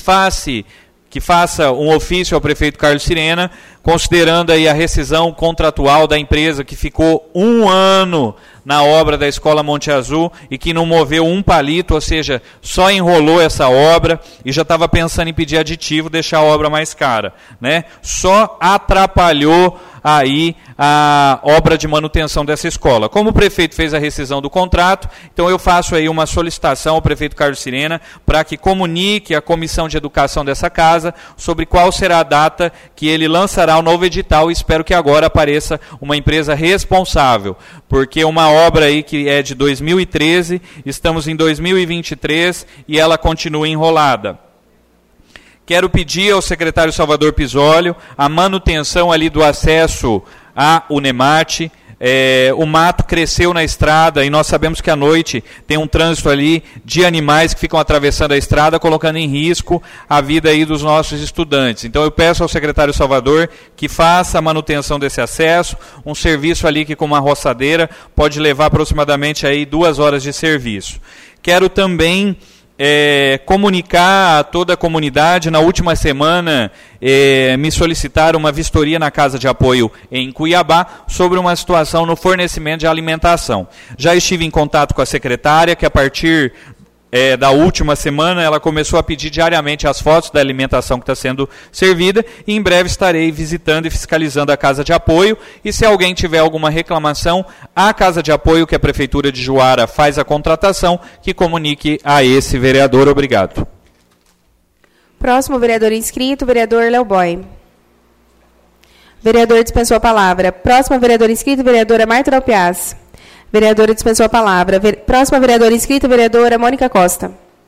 faça um ofício ao prefeito Carlos Sirena, considerando aí a rescisão contratual da empresa que ficou 1 ano na obra da Escola Monte Azul e que não moveu um palito, ou seja, só enrolou essa obra e já estava pensando em pedir aditivo, deixar a obra mais cara, né? Só atrapalhou aí a obra de manutenção dessa escola. Como o prefeito fez a rescisão do contrato, então eu faço aí uma solicitação ao prefeito Carlos Sirena para que comunique à comissão de educação dessa casa sobre qual será a data que ele lançará o novo edital, e espero que agora apareça uma empresa responsável, porque uma obra aí que é de 2013, estamos em 2023 e ela continua enrolada. Quero pedir ao secretário Salvador Pisolio a manutenção ali do acesso à Unemate. O mato cresceu na estrada e nós sabemos que à noite tem um trânsito ali de animais que ficam atravessando a estrada, colocando em risco a vida aí dos nossos estudantes. Então eu peço ao secretário Salvador que faça a manutenção desse acesso, um serviço ali que com uma roçadeira pode levar aproximadamente aí 2 horas de serviço. Quero também comunicar a toda a comunidade. Na última semana me solicitaram uma vistoria na Casa de Apoio em Cuiabá sobre uma situação no fornecimento de alimentação. Já estive em contato com a secretária, que a partir da última semana ela começou a pedir diariamente as fotos da alimentação que está sendo servida, e em breve estarei visitando e fiscalizando a Casa de Apoio, e se alguém tiver alguma reclamação, a Casa de Apoio, que a Prefeitura de Juara faz a contratação, que comunique a esse vereador. Obrigado. Próximo vereador inscrito, vereador Leoboy. Vereador dispensou a palavra. Próxima vereadora inscrita, vereadora Marta Dalpiaz. Vereadora dispensou a palavra. Próxima vereadora inscrita, vereadora Mônica Costa.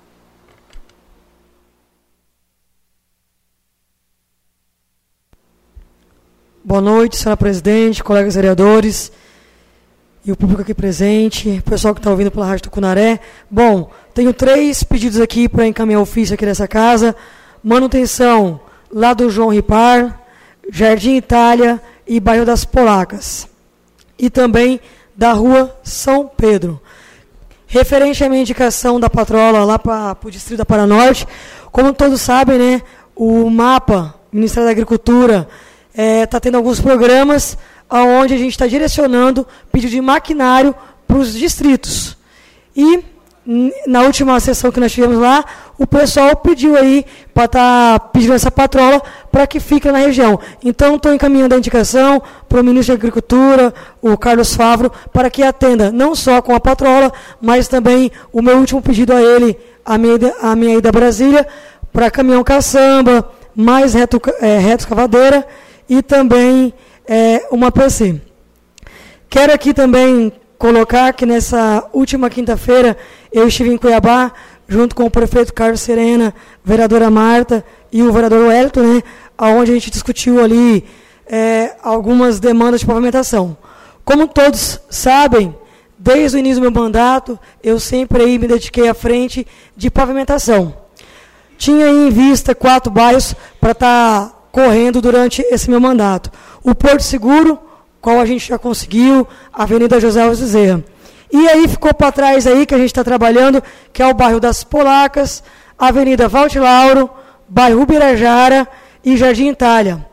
Boa noite, senhora presidente, colegas vereadores e o público aqui presente, o pessoal que está ouvindo pela Rádio Tucunaré. Bom, tenho 3 pedidos aqui para encaminhar ofício aqui dessa casa. Manutenção lá do João Ripar, Jardim Itália e Bairro das Polacas. E também da Rua São Pedro. Referente à minha indicação da patrola lá para o Distrito da Paranorte, como todos sabem, né, o MAPA, Ministério da Agricultura, está tendo alguns programas onde a gente está direcionando pedido de maquinário para os distritos. E na última sessão que nós tivemos lá, o pessoal pediu aí para estar pedindo essa patrola para que fique na região. Então, estou encaminhando a indicação para o ministro da Agricultura, o Carlos Favro, para que atenda não só com a patrola, mas também o meu último pedido a ele a minha ida a Brasília para caminhão caçamba, mais reto escavadeira e também uma PC. Quero aqui também colocar que nessa última quinta-feira eu estive em Cuiabá, junto com o prefeito Carlos Serena, vereadora Marta e o vereador Wellington, né, onde a gente discutiu ali algumas demandas de pavimentação. Como todos sabem, desde o início do meu mandato, eu sempre aí me dediquei à frente de pavimentação. Tinha aí em vista 4 bairros para estar correndo durante esse meu mandato. O Porto Seguro, qual a gente já conseguiu, a Avenida José Alves Bezerra. E aí ficou para trás aí que a gente está trabalhando, que é o bairro das Polacas, Avenida Valde Lauro, bairro Ubirajara e Jardim Itália.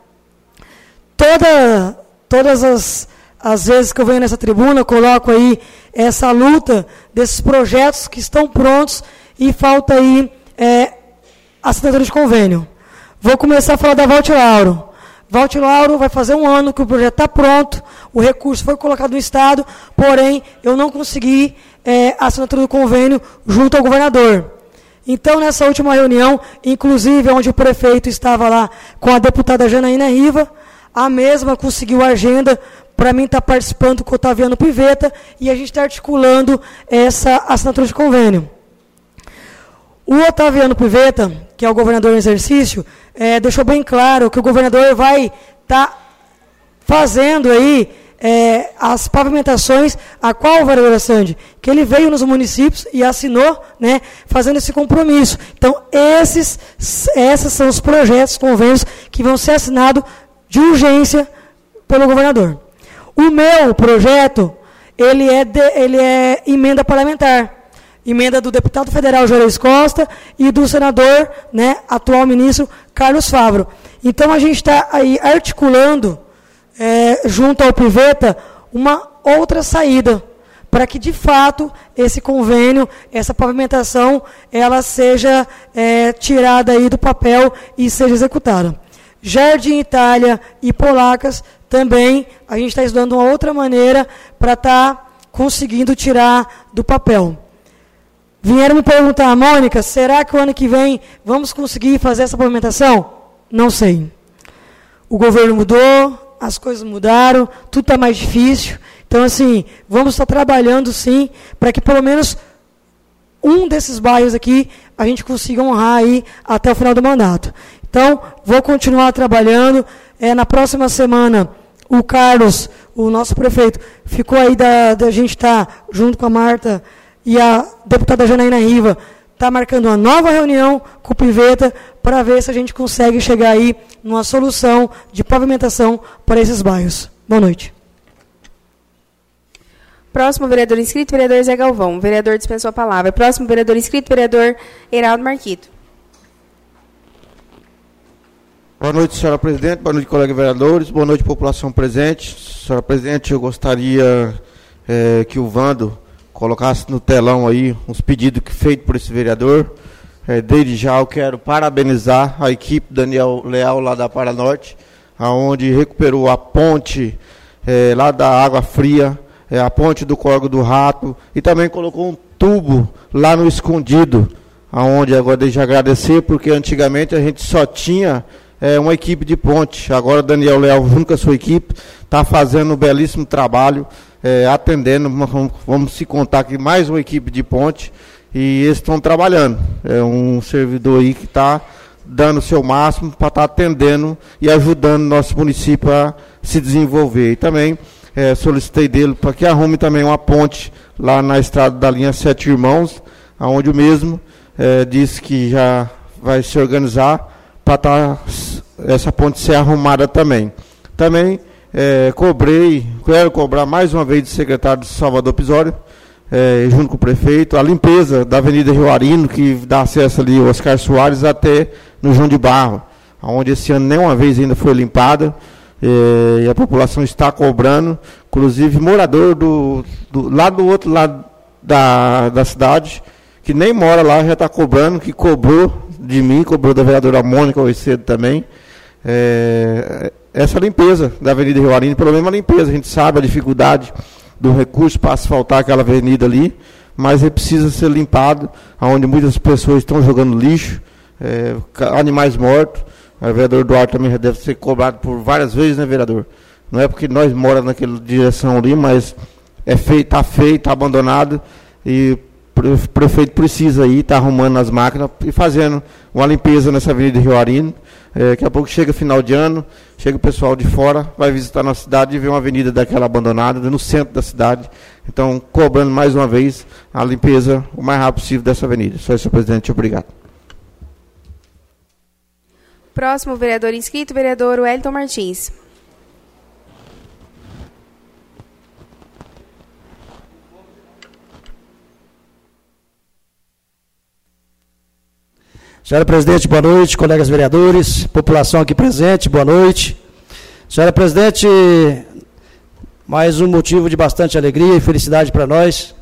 Todas as vezes que eu venho nessa tribuna, eu coloco aí essa luta desses projetos que estão prontos e falta aí assinatura de convênio. Vou começar a falar da Valde Lauro. Valde Lauro vai fazer 1 ano que o projeto está pronto, o recurso foi colocado no Estado, porém eu não consegui a assinatura do convênio junto ao governador. Então, nessa última reunião, inclusive onde o prefeito estava lá com a deputada Janaína Riva, a mesma conseguiu a agenda para mim estar participando com o Otaviano Pivetta e a gente está articulando essa assinatura de convênio. O Otaviano Pivetta, que é o governador em exercício, deixou bem claro que o governador vai estar fazendo aí as pavimentações, a qual, vereadora Sandy, que ele veio nos municípios e assinou, né, fazendo esse compromisso. Então, esses são os projetos, convênios, que vão ser assinados de urgência pelo governador. O meu projeto, ele é emenda parlamentar. Emenda do deputado federal Juarez Costa e do senador, né, atual ministro Carlos Favro. Então, a gente está aí articulando, junto ao Pivetta, uma outra saída, para que, de fato, esse convênio, essa pavimentação, ela seja tirada aí do papel e seja executada. Jardim Itália e Polacas, também, a gente está estudando uma outra maneira para estar conseguindo tirar do papel. Vieram me perguntar, Mônica, será que o ano que vem vamos conseguir fazer essa pavimentação? Não sei. O governo mudou, as coisas mudaram, tudo está mais difícil. Então, assim, vamos estar trabalhando, sim, para que pelo menos um desses bairros aqui a gente consiga honrar aí até o final do mandato. Então, vou continuar trabalhando. Na próxima semana, o Carlos, o nosso prefeito, ficou aí da gente estar junto com a Marta e a deputada Janaína Riva, está marcando uma nova reunião com o Pivetta para ver se a gente consegue chegar aí numa solução de pavimentação para esses bairros. Boa noite. Próximo vereador inscrito, vereador Zé Galvão. O vereador dispensou a palavra. Próximo vereador inscrito, vereador Heraldo Marquito. Boa noite, senhora presidente. Boa noite, colegas vereadores. Boa noite, população presente. Senhora presidente, eu gostaria que o Vando colocasse no telão aí uns pedidos feitos por esse vereador. Desde já eu quero parabenizar a equipe Daniel Leal lá da Paranorte, onde recuperou a ponte lá da Água Fria, a ponte do Córrego do Rato, e também colocou um tubo lá no Escondido, onde agora deixa eu agradecer, porque antigamente a gente só tinha uma equipe de ponte. Agora Daniel Leal, junto com a sua equipe, está fazendo um belíssimo trabalho, atendendo, vamos se contar que mais uma equipe de ponte, e eles estão trabalhando. É um servidor aí que está dando o seu máximo para estar atendendo e ajudando nosso município a se desenvolver. E também solicitei dele para que arrume também uma ponte lá na estrada da linha 7 Irmãos, onde o mesmo disse que já vai se organizar para essa ponte ser arrumada também. Também quero cobrar mais uma vez do secretário de Salvador Pisório, junto com o prefeito, a limpeza da Avenida Rio Arino, que dá acesso ali ao Oscar Soares até no João de Barro, onde esse ano nenhuma vez ainda foi limpada, e a população está cobrando, inclusive morador lá do outro lado da cidade, que nem mora lá, já está cobrando, que cobrou de mim, cobrou da vereadora Mônica hoje cedo também, essa limpeza da Avenida Rio Arino, pelo menos a limpeza, a gente sabe a dificuldade do recurso para asfaltar aquela avenida ali, mas ele precisa ser limpado, onde muitas pessoas estão jogando lixo, animais mortos. O vereador Duarte também já deve ser cobrado por várias vezes, né, vereador? Não é porque nós moramos naquela direção ali, mas está feio, está abandonado, e o prefeito precisa ir, está arrumando as máquinas e fazendo uma limpeza nessa Avenida Rio Arino. Daqui a pouco chega final de ano, chega o pessoal de fora, vai visitar nossa cidade e vê uma avenida daquela abandonada, no centro da cidade. Então, cobrando mais uma vez a limpeza o mais rápido possível dessa avenida. Só isso, senhor presidente. Obrigado. Próximo vereador inscrito, vereador Wellington Martins. Senhora presidente, boa noite, colegas vereadores, população aqui presente, boa noite. Senhora presidente, mais um motivo de bastante alegria e felicidade para nós,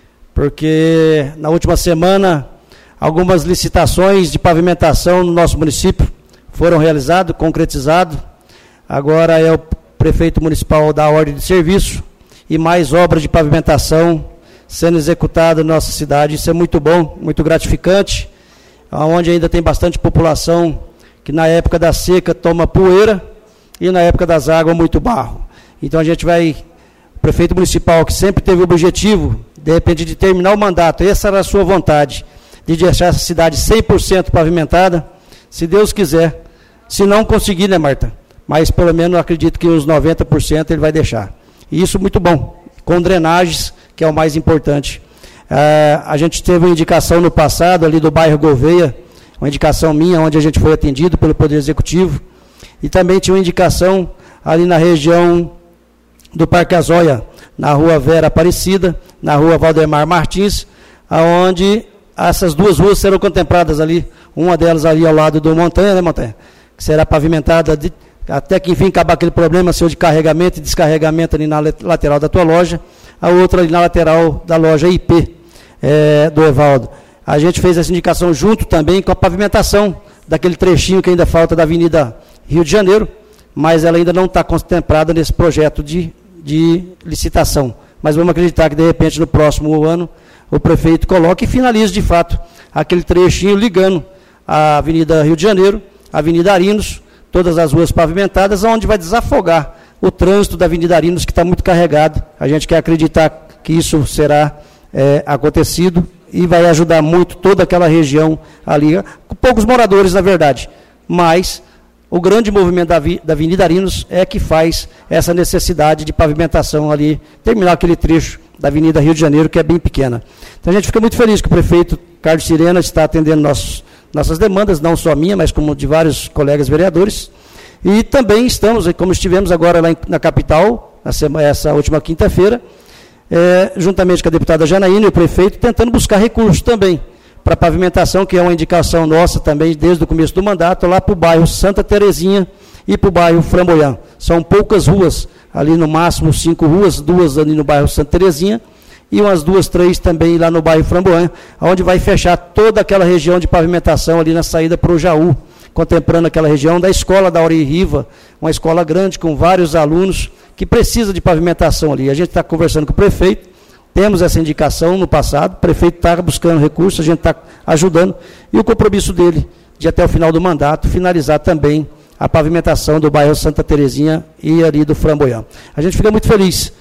porque na última semana algumas licitações de pavimentação no nosso município foram realizadas, concretizadas. Agora é o prefeito municipal da ordem de serviço e mais obras de pavimentação sendo executada na nossa cidade. Isso é muito bom, muito gratificante, onde ainda tem bastante população que na época da seca toma poeira e na época das águas muito barro. Então a gente vai, o prefeito municipal que sempre teve o objetivo, de repente, de terminar o mandato, essa era a sua vontade, de deixar essa cidade 100% pavimentada, se Deus quiser, se não conseguir, né, Marta? Mas pelo menos eu acredito que uns 90% ele vai deixar. E isso muito bom, com drenagens, que é o mais importante. A gente teve uma indicação no passado, ali do bairro Gouveia, uma indicação minha, onde a gente foi atendido pelo Poder Executivo, e também tinha uma indicação ali na região do Parque Azóia, na rua Vera Aparecida, na rua Valdemar Martins, onde essas duas ruas serão contempladas ali, uma delas ali ao lado do Montanha, né, Montanha? Que será pavimentada até que, enfim, acabar aquele problema seu de carregamento e descarregamento ali na lateral da tua loja, a outra ali na lateral da loja IP, do Evaldo. A gente fez essa indicação junto também com a pavimentação daquele trechinho que ainda falta da Avenida Rio de Janeiro, mas ela ainda não está contemplada nesse projeto de licitação. Mas vamos acreditar que, de repente, no próximo ano, o prefeito coloque e finalize, de fato, aquele trechinho ligando a Avenida Rio de Janeiro, a Avenida Arinos, todas as ruas pavimentadas, onde vai desafogar o trânsito da Avenida Arinos, que está muito carregado. A gente quer acreditar que isso será acontecido e vai ajudar muito toda aquela região ali, com poucos moradores, na verdade, mas o grande movimento da Avenida Arinos é que faz essa necessidade de pavimentação ali, terminar aquele trecho da Avenida Rio de Janeiro, que é bem pequena. Então a gente fica muito feliz que o prefeito Carlos Sirena está atendendo nossas demandas, não só minha, mas como de vários colegas vereadores, e também estamos, como estivemos agora lá na capital, essa última quinta-feira, juntamente com a deputada Janaína e o prefeito, tentando buscar recursos também para pavimentação, que é uma indicação nossa também desde o começo do mandato, lá para o bairro Santa Terezinha e para o bairro Framboyant. São poucas ruas, ali no máximo 5 ruas, 2 ali no bairro Santa Terezinha e umas 2, 3 também lá no bairro Framboyant, onde vai fechar toda aquela região de pavimentação ali na saída para o Jaú, contemplando aquela região da escola da Auri Riva, uma escola grande com vários alunos que precisa de pavimentação ali. A gente está conversando com o prefeito, temos essa indicação no passado, o prefeito está buscando recursos, a gente está ajudando, e o compromisso dele de até o final do mandato finalizar também a pavimentação do bairro Santa Terezinha e ali do Framboyant. A gente fica muito feliz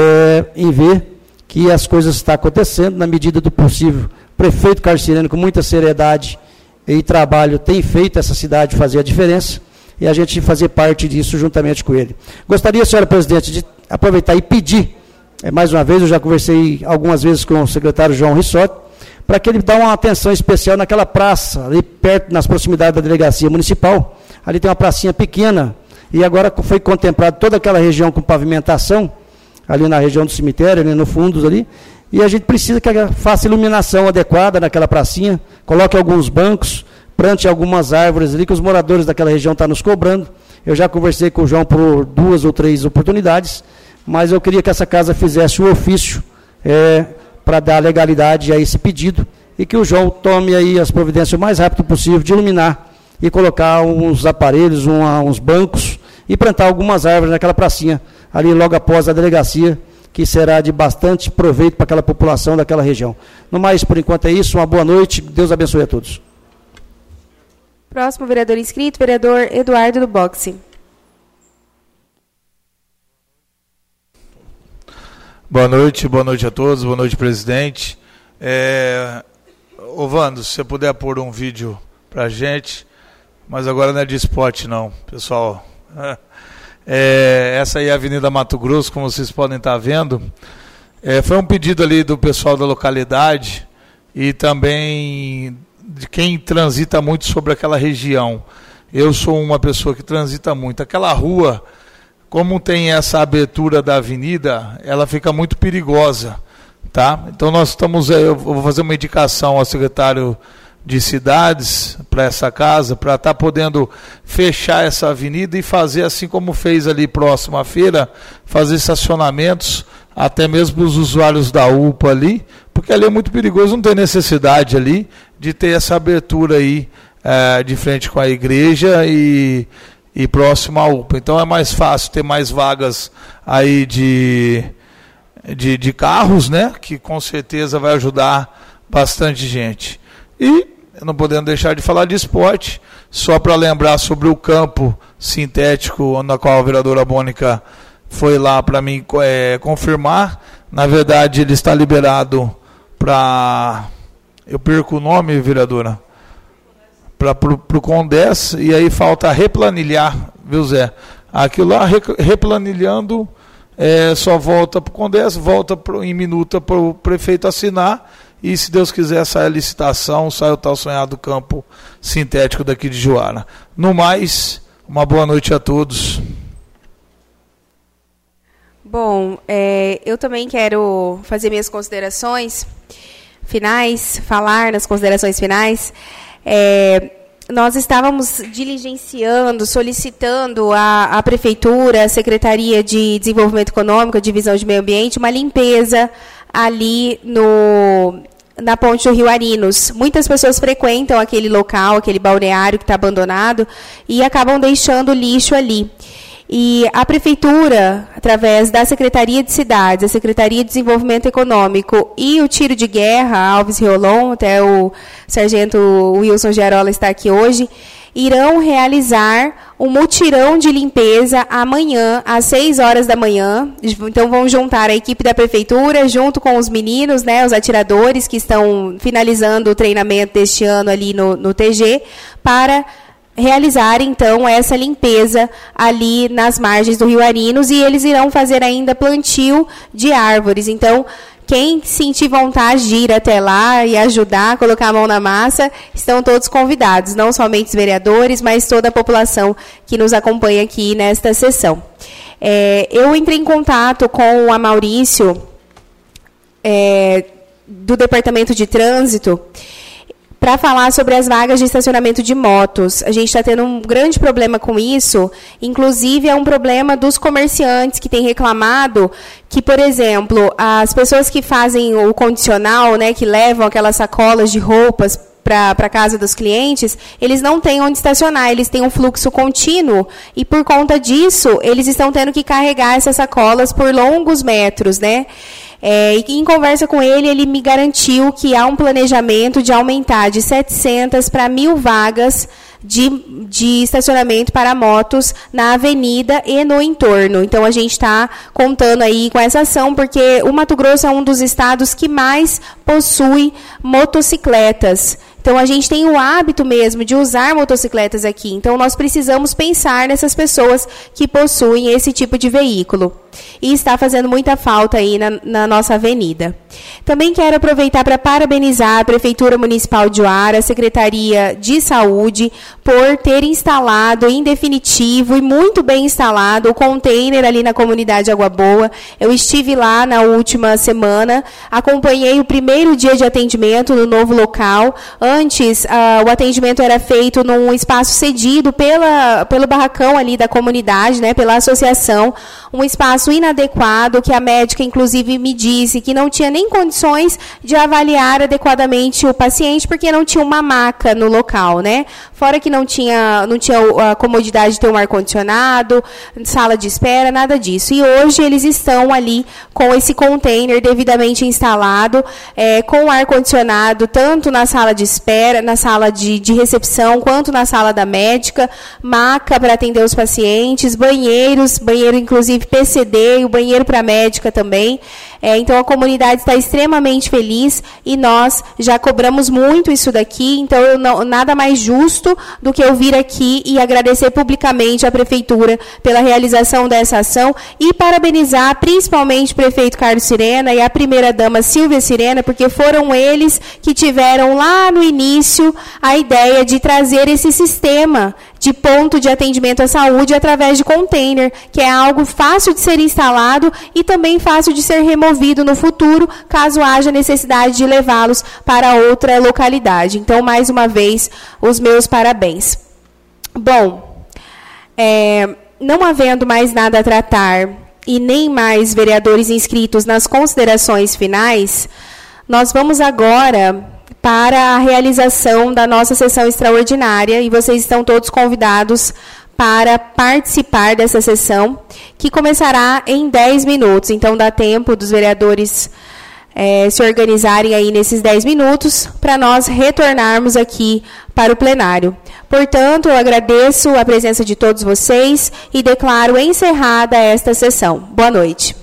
em ver que as coisas estão acontecendo na medida do possível. O prefeito Carlos Sirena, com muita seriedade e trabalho, tem feito essa cidade fazer a diferença, e a gente fazer parte disso juntamente com ele. Gostaria, senhora presidente, de aproveitar e pedir, mais uma vez, eu já conversei algumas vezes com o secretário João Rissotti, para que ele dê uma atenção especial naquela praça, ali perto, nas proximidades da delegacia municipal. Ali tem uma pracinha pequena, e agora foi contemplado toda aquela região com pavimentação, ali na região do cemitério, ali no fundo ali, e a gente precisa que faça iluminação adequada naquela pracinha, coloque alguns bancos, plante algumas árvores ali, que os moradores daquela região estão nos cobrando. Eu já conversei com o João por 2 ou 3 oportunidades, mas eu queria que essa casa fizesse o ofício para dar legalidade a esse pedido, e que o João tome aí as providências o mais rápido possível de iluminar e colocar uns aparelhos, uns bancos, e plantar algumas árvores naquela pracinha, ali logo após a delegacia, que será de bastante proveito para aquela população daquela região. No mais, por enquanto é isso. Uma boa noite. Deus abençoe a todos. Próximo vereador inscrito, vereador Eduardo do Boxe. Boa noite a todos, boa noite, presidente. Ô Vando, se você puder pôr um vídeo para a gente, mas agora não é de esporte não, pessoal. Essa aí é a Avenida Mato Grosso, como vocês podem estar vendo. Foi um pedido ali do pessoal da localidade e também de quem transita muito sobre aquela região. Eu sou uma pessoa que transita muito. Aquela rua, como tem essa abertura da avenida, ela fica muito perigosa, tá? Então nós eu vou fazer uma indicação ao secretário de cidades para essa casa, para estar podendo fechar essa avenida e fazer assim como fez ali próximo à feira, fazer estacionamentos, até mesmo para os usuários da UPA ali, porque ali é muito perigoso, não tem necessidade ali de ter essa abertura aí de frente com a igreja e próximo à UPA. Então é mais fácil ter mais vagas aí de carros, né? Que com certeza vai ajudar bastante gente. E, não podendo deixar de falar de esporte, só para lembrar sobre o campo sintético, na qual a vereadora Mônica foi lá para mim confirmar. Na verdade, ele está liberado para... Eu perco o nome, vereadora? Para o Condes, e aí falta replanilhar, viu, Zé? Aquilo lá, replanilhando, só volta para o Condes, volta em minuta para o prefeito assinar, e se Deus quiser sai a licitação, sai o tal sonhado campo sintético daqui de Juara. No mais, uma boa noite a todos. Bom, eu também quero fazer minhas considerações finais, falar nas considerações finais. Nós estávamos diligenciando, solicitando à Prefeitura, à Secretaria de Desenvolvimento Econômico, a Divisão de Meio Ambiente, uma limpeza ali na ponte do Rio Arinos. Muitas pessoas frequentam aquele local, aquele balneário que está abandonado, e acabam deixando lixo ali. E a Prefeitura, através da Secretaria de Cidades, a Secretaria de Desenvolvimento Econômico e o Tiro de Guerra, Alves Riolon, até o sargento Wilson Giarola está aqui hoje, irão realizar um mutirão de limpeza amanhã, às 6 horas da manhã. Então, vão juntar a equipe da Prefeitura, junto com os meninos, né, os atiradores, que estão finalizando o treinamento deste ano ali no TG, para realizar, então, essa limpeza ali nas margens do Rio Arinos, e eles irão fazer ainda plantio de árvores. Então, quem sentir vontade de ir até lá e ajudar, colocar a mão na massa, estão todos convidados, não somente os vereadores, mas toda a população que nos acompanha aqui nesta sessão. Eu entrei em contato com a Maurício, do Departamento de Trânsito, para falar sobre as vagas de estacionamento de motos. A gente está tendo um grande problema com isso, inclusive é um problema dos comerciantes que têm reclamado que, por exemplo, as pessoas que fazem o condicional, né, que levam aquelas sacolas de roupas para a casa dos clientes, eles não têm onde estacionar, eles têm um fluxo contínuo, e por conta disso, eles estão tendo que carregar essas sacolas por longos metros, né? E em conversa com ele, ele me garantiu que há um planejamento de aumentar de 700 para 1.000 vagas de estacionamento para motos na avenida e no entorno. Então, a gente está contando aí com essa ação, porque o Mato Grosso é um dos estados que mais possui motocicletas. Então, a gente tem o hábito mesmo de usar motocicletas aqui. Então, nós precisamos pensar nessas pessoas que possuem esse tipo de veículo. E está fazendo muita falta aí na nossa avenida. Também quero aproveitar para parabenizar a Prefeitura Municipal de Juara, a Secretaria de Saúde, por ter instalado, em definitivo, e muito bem instalado, o container ali na comunidade Água Boa. Eu estive lá na última semana, acompanhei o primeiro dia de atendimento no novo local. antes, o atendimento era feito num espaço cedido pelo barracão ali da comunidade, né, pela associação, um espaço inadequado, que a médica, inclusive, me disse que não tinha nem condições de avaliar adequadamente o paciente, porque não tinha uma maca no local, né? Fora que não tinha a comodidade de ter um ar-condicionado, sala de espera, nada disso. E hoje eles estão ali com esse container devidamente instalado, com ar-condicionado, tanto na sala de espera, na sala de recepção, quanto na sala da médica, maca para atender os pacientes, banheiro inclusive PCD, e o banheiro para a médica também. Então, a comunidade está extremamente feliz e nós já cobramos muito isso daqui, então nada mais justo do que eu vir aqui e agradecer publicamente à Prefeitura pela realização dessa ação e parabenizar principalmente o prefeito Carlos Sirena e a primeira-dama Silvia Sirena, porque foram eles que tiveram lá no início a ideia de trazer esse sistema de ponto de atendimento à saúde através de container, que é algo fácil de ser instalado e também fácil de ser removido no futuro, caso haja necessidade de levá-los para outra localidade. Então, mais uma vez, os meus parabéns. Bom, não havendo mais nada a tratar e nem mais vereadores inscritos nas considerações finais, nós vamos agora para a realização da nossa sessão extraordinária, e vocês estão todos convidados para participar dessa sessão, que começará em 10 minutos. Então, dá tempo dos vereadores se organizarem aí nesses 10 minutos, para nós retornarmos aqui para o plenário. Portanto, eu agradeço a presença de todos vocês e declaro encerrada esta sessão. Boa noite.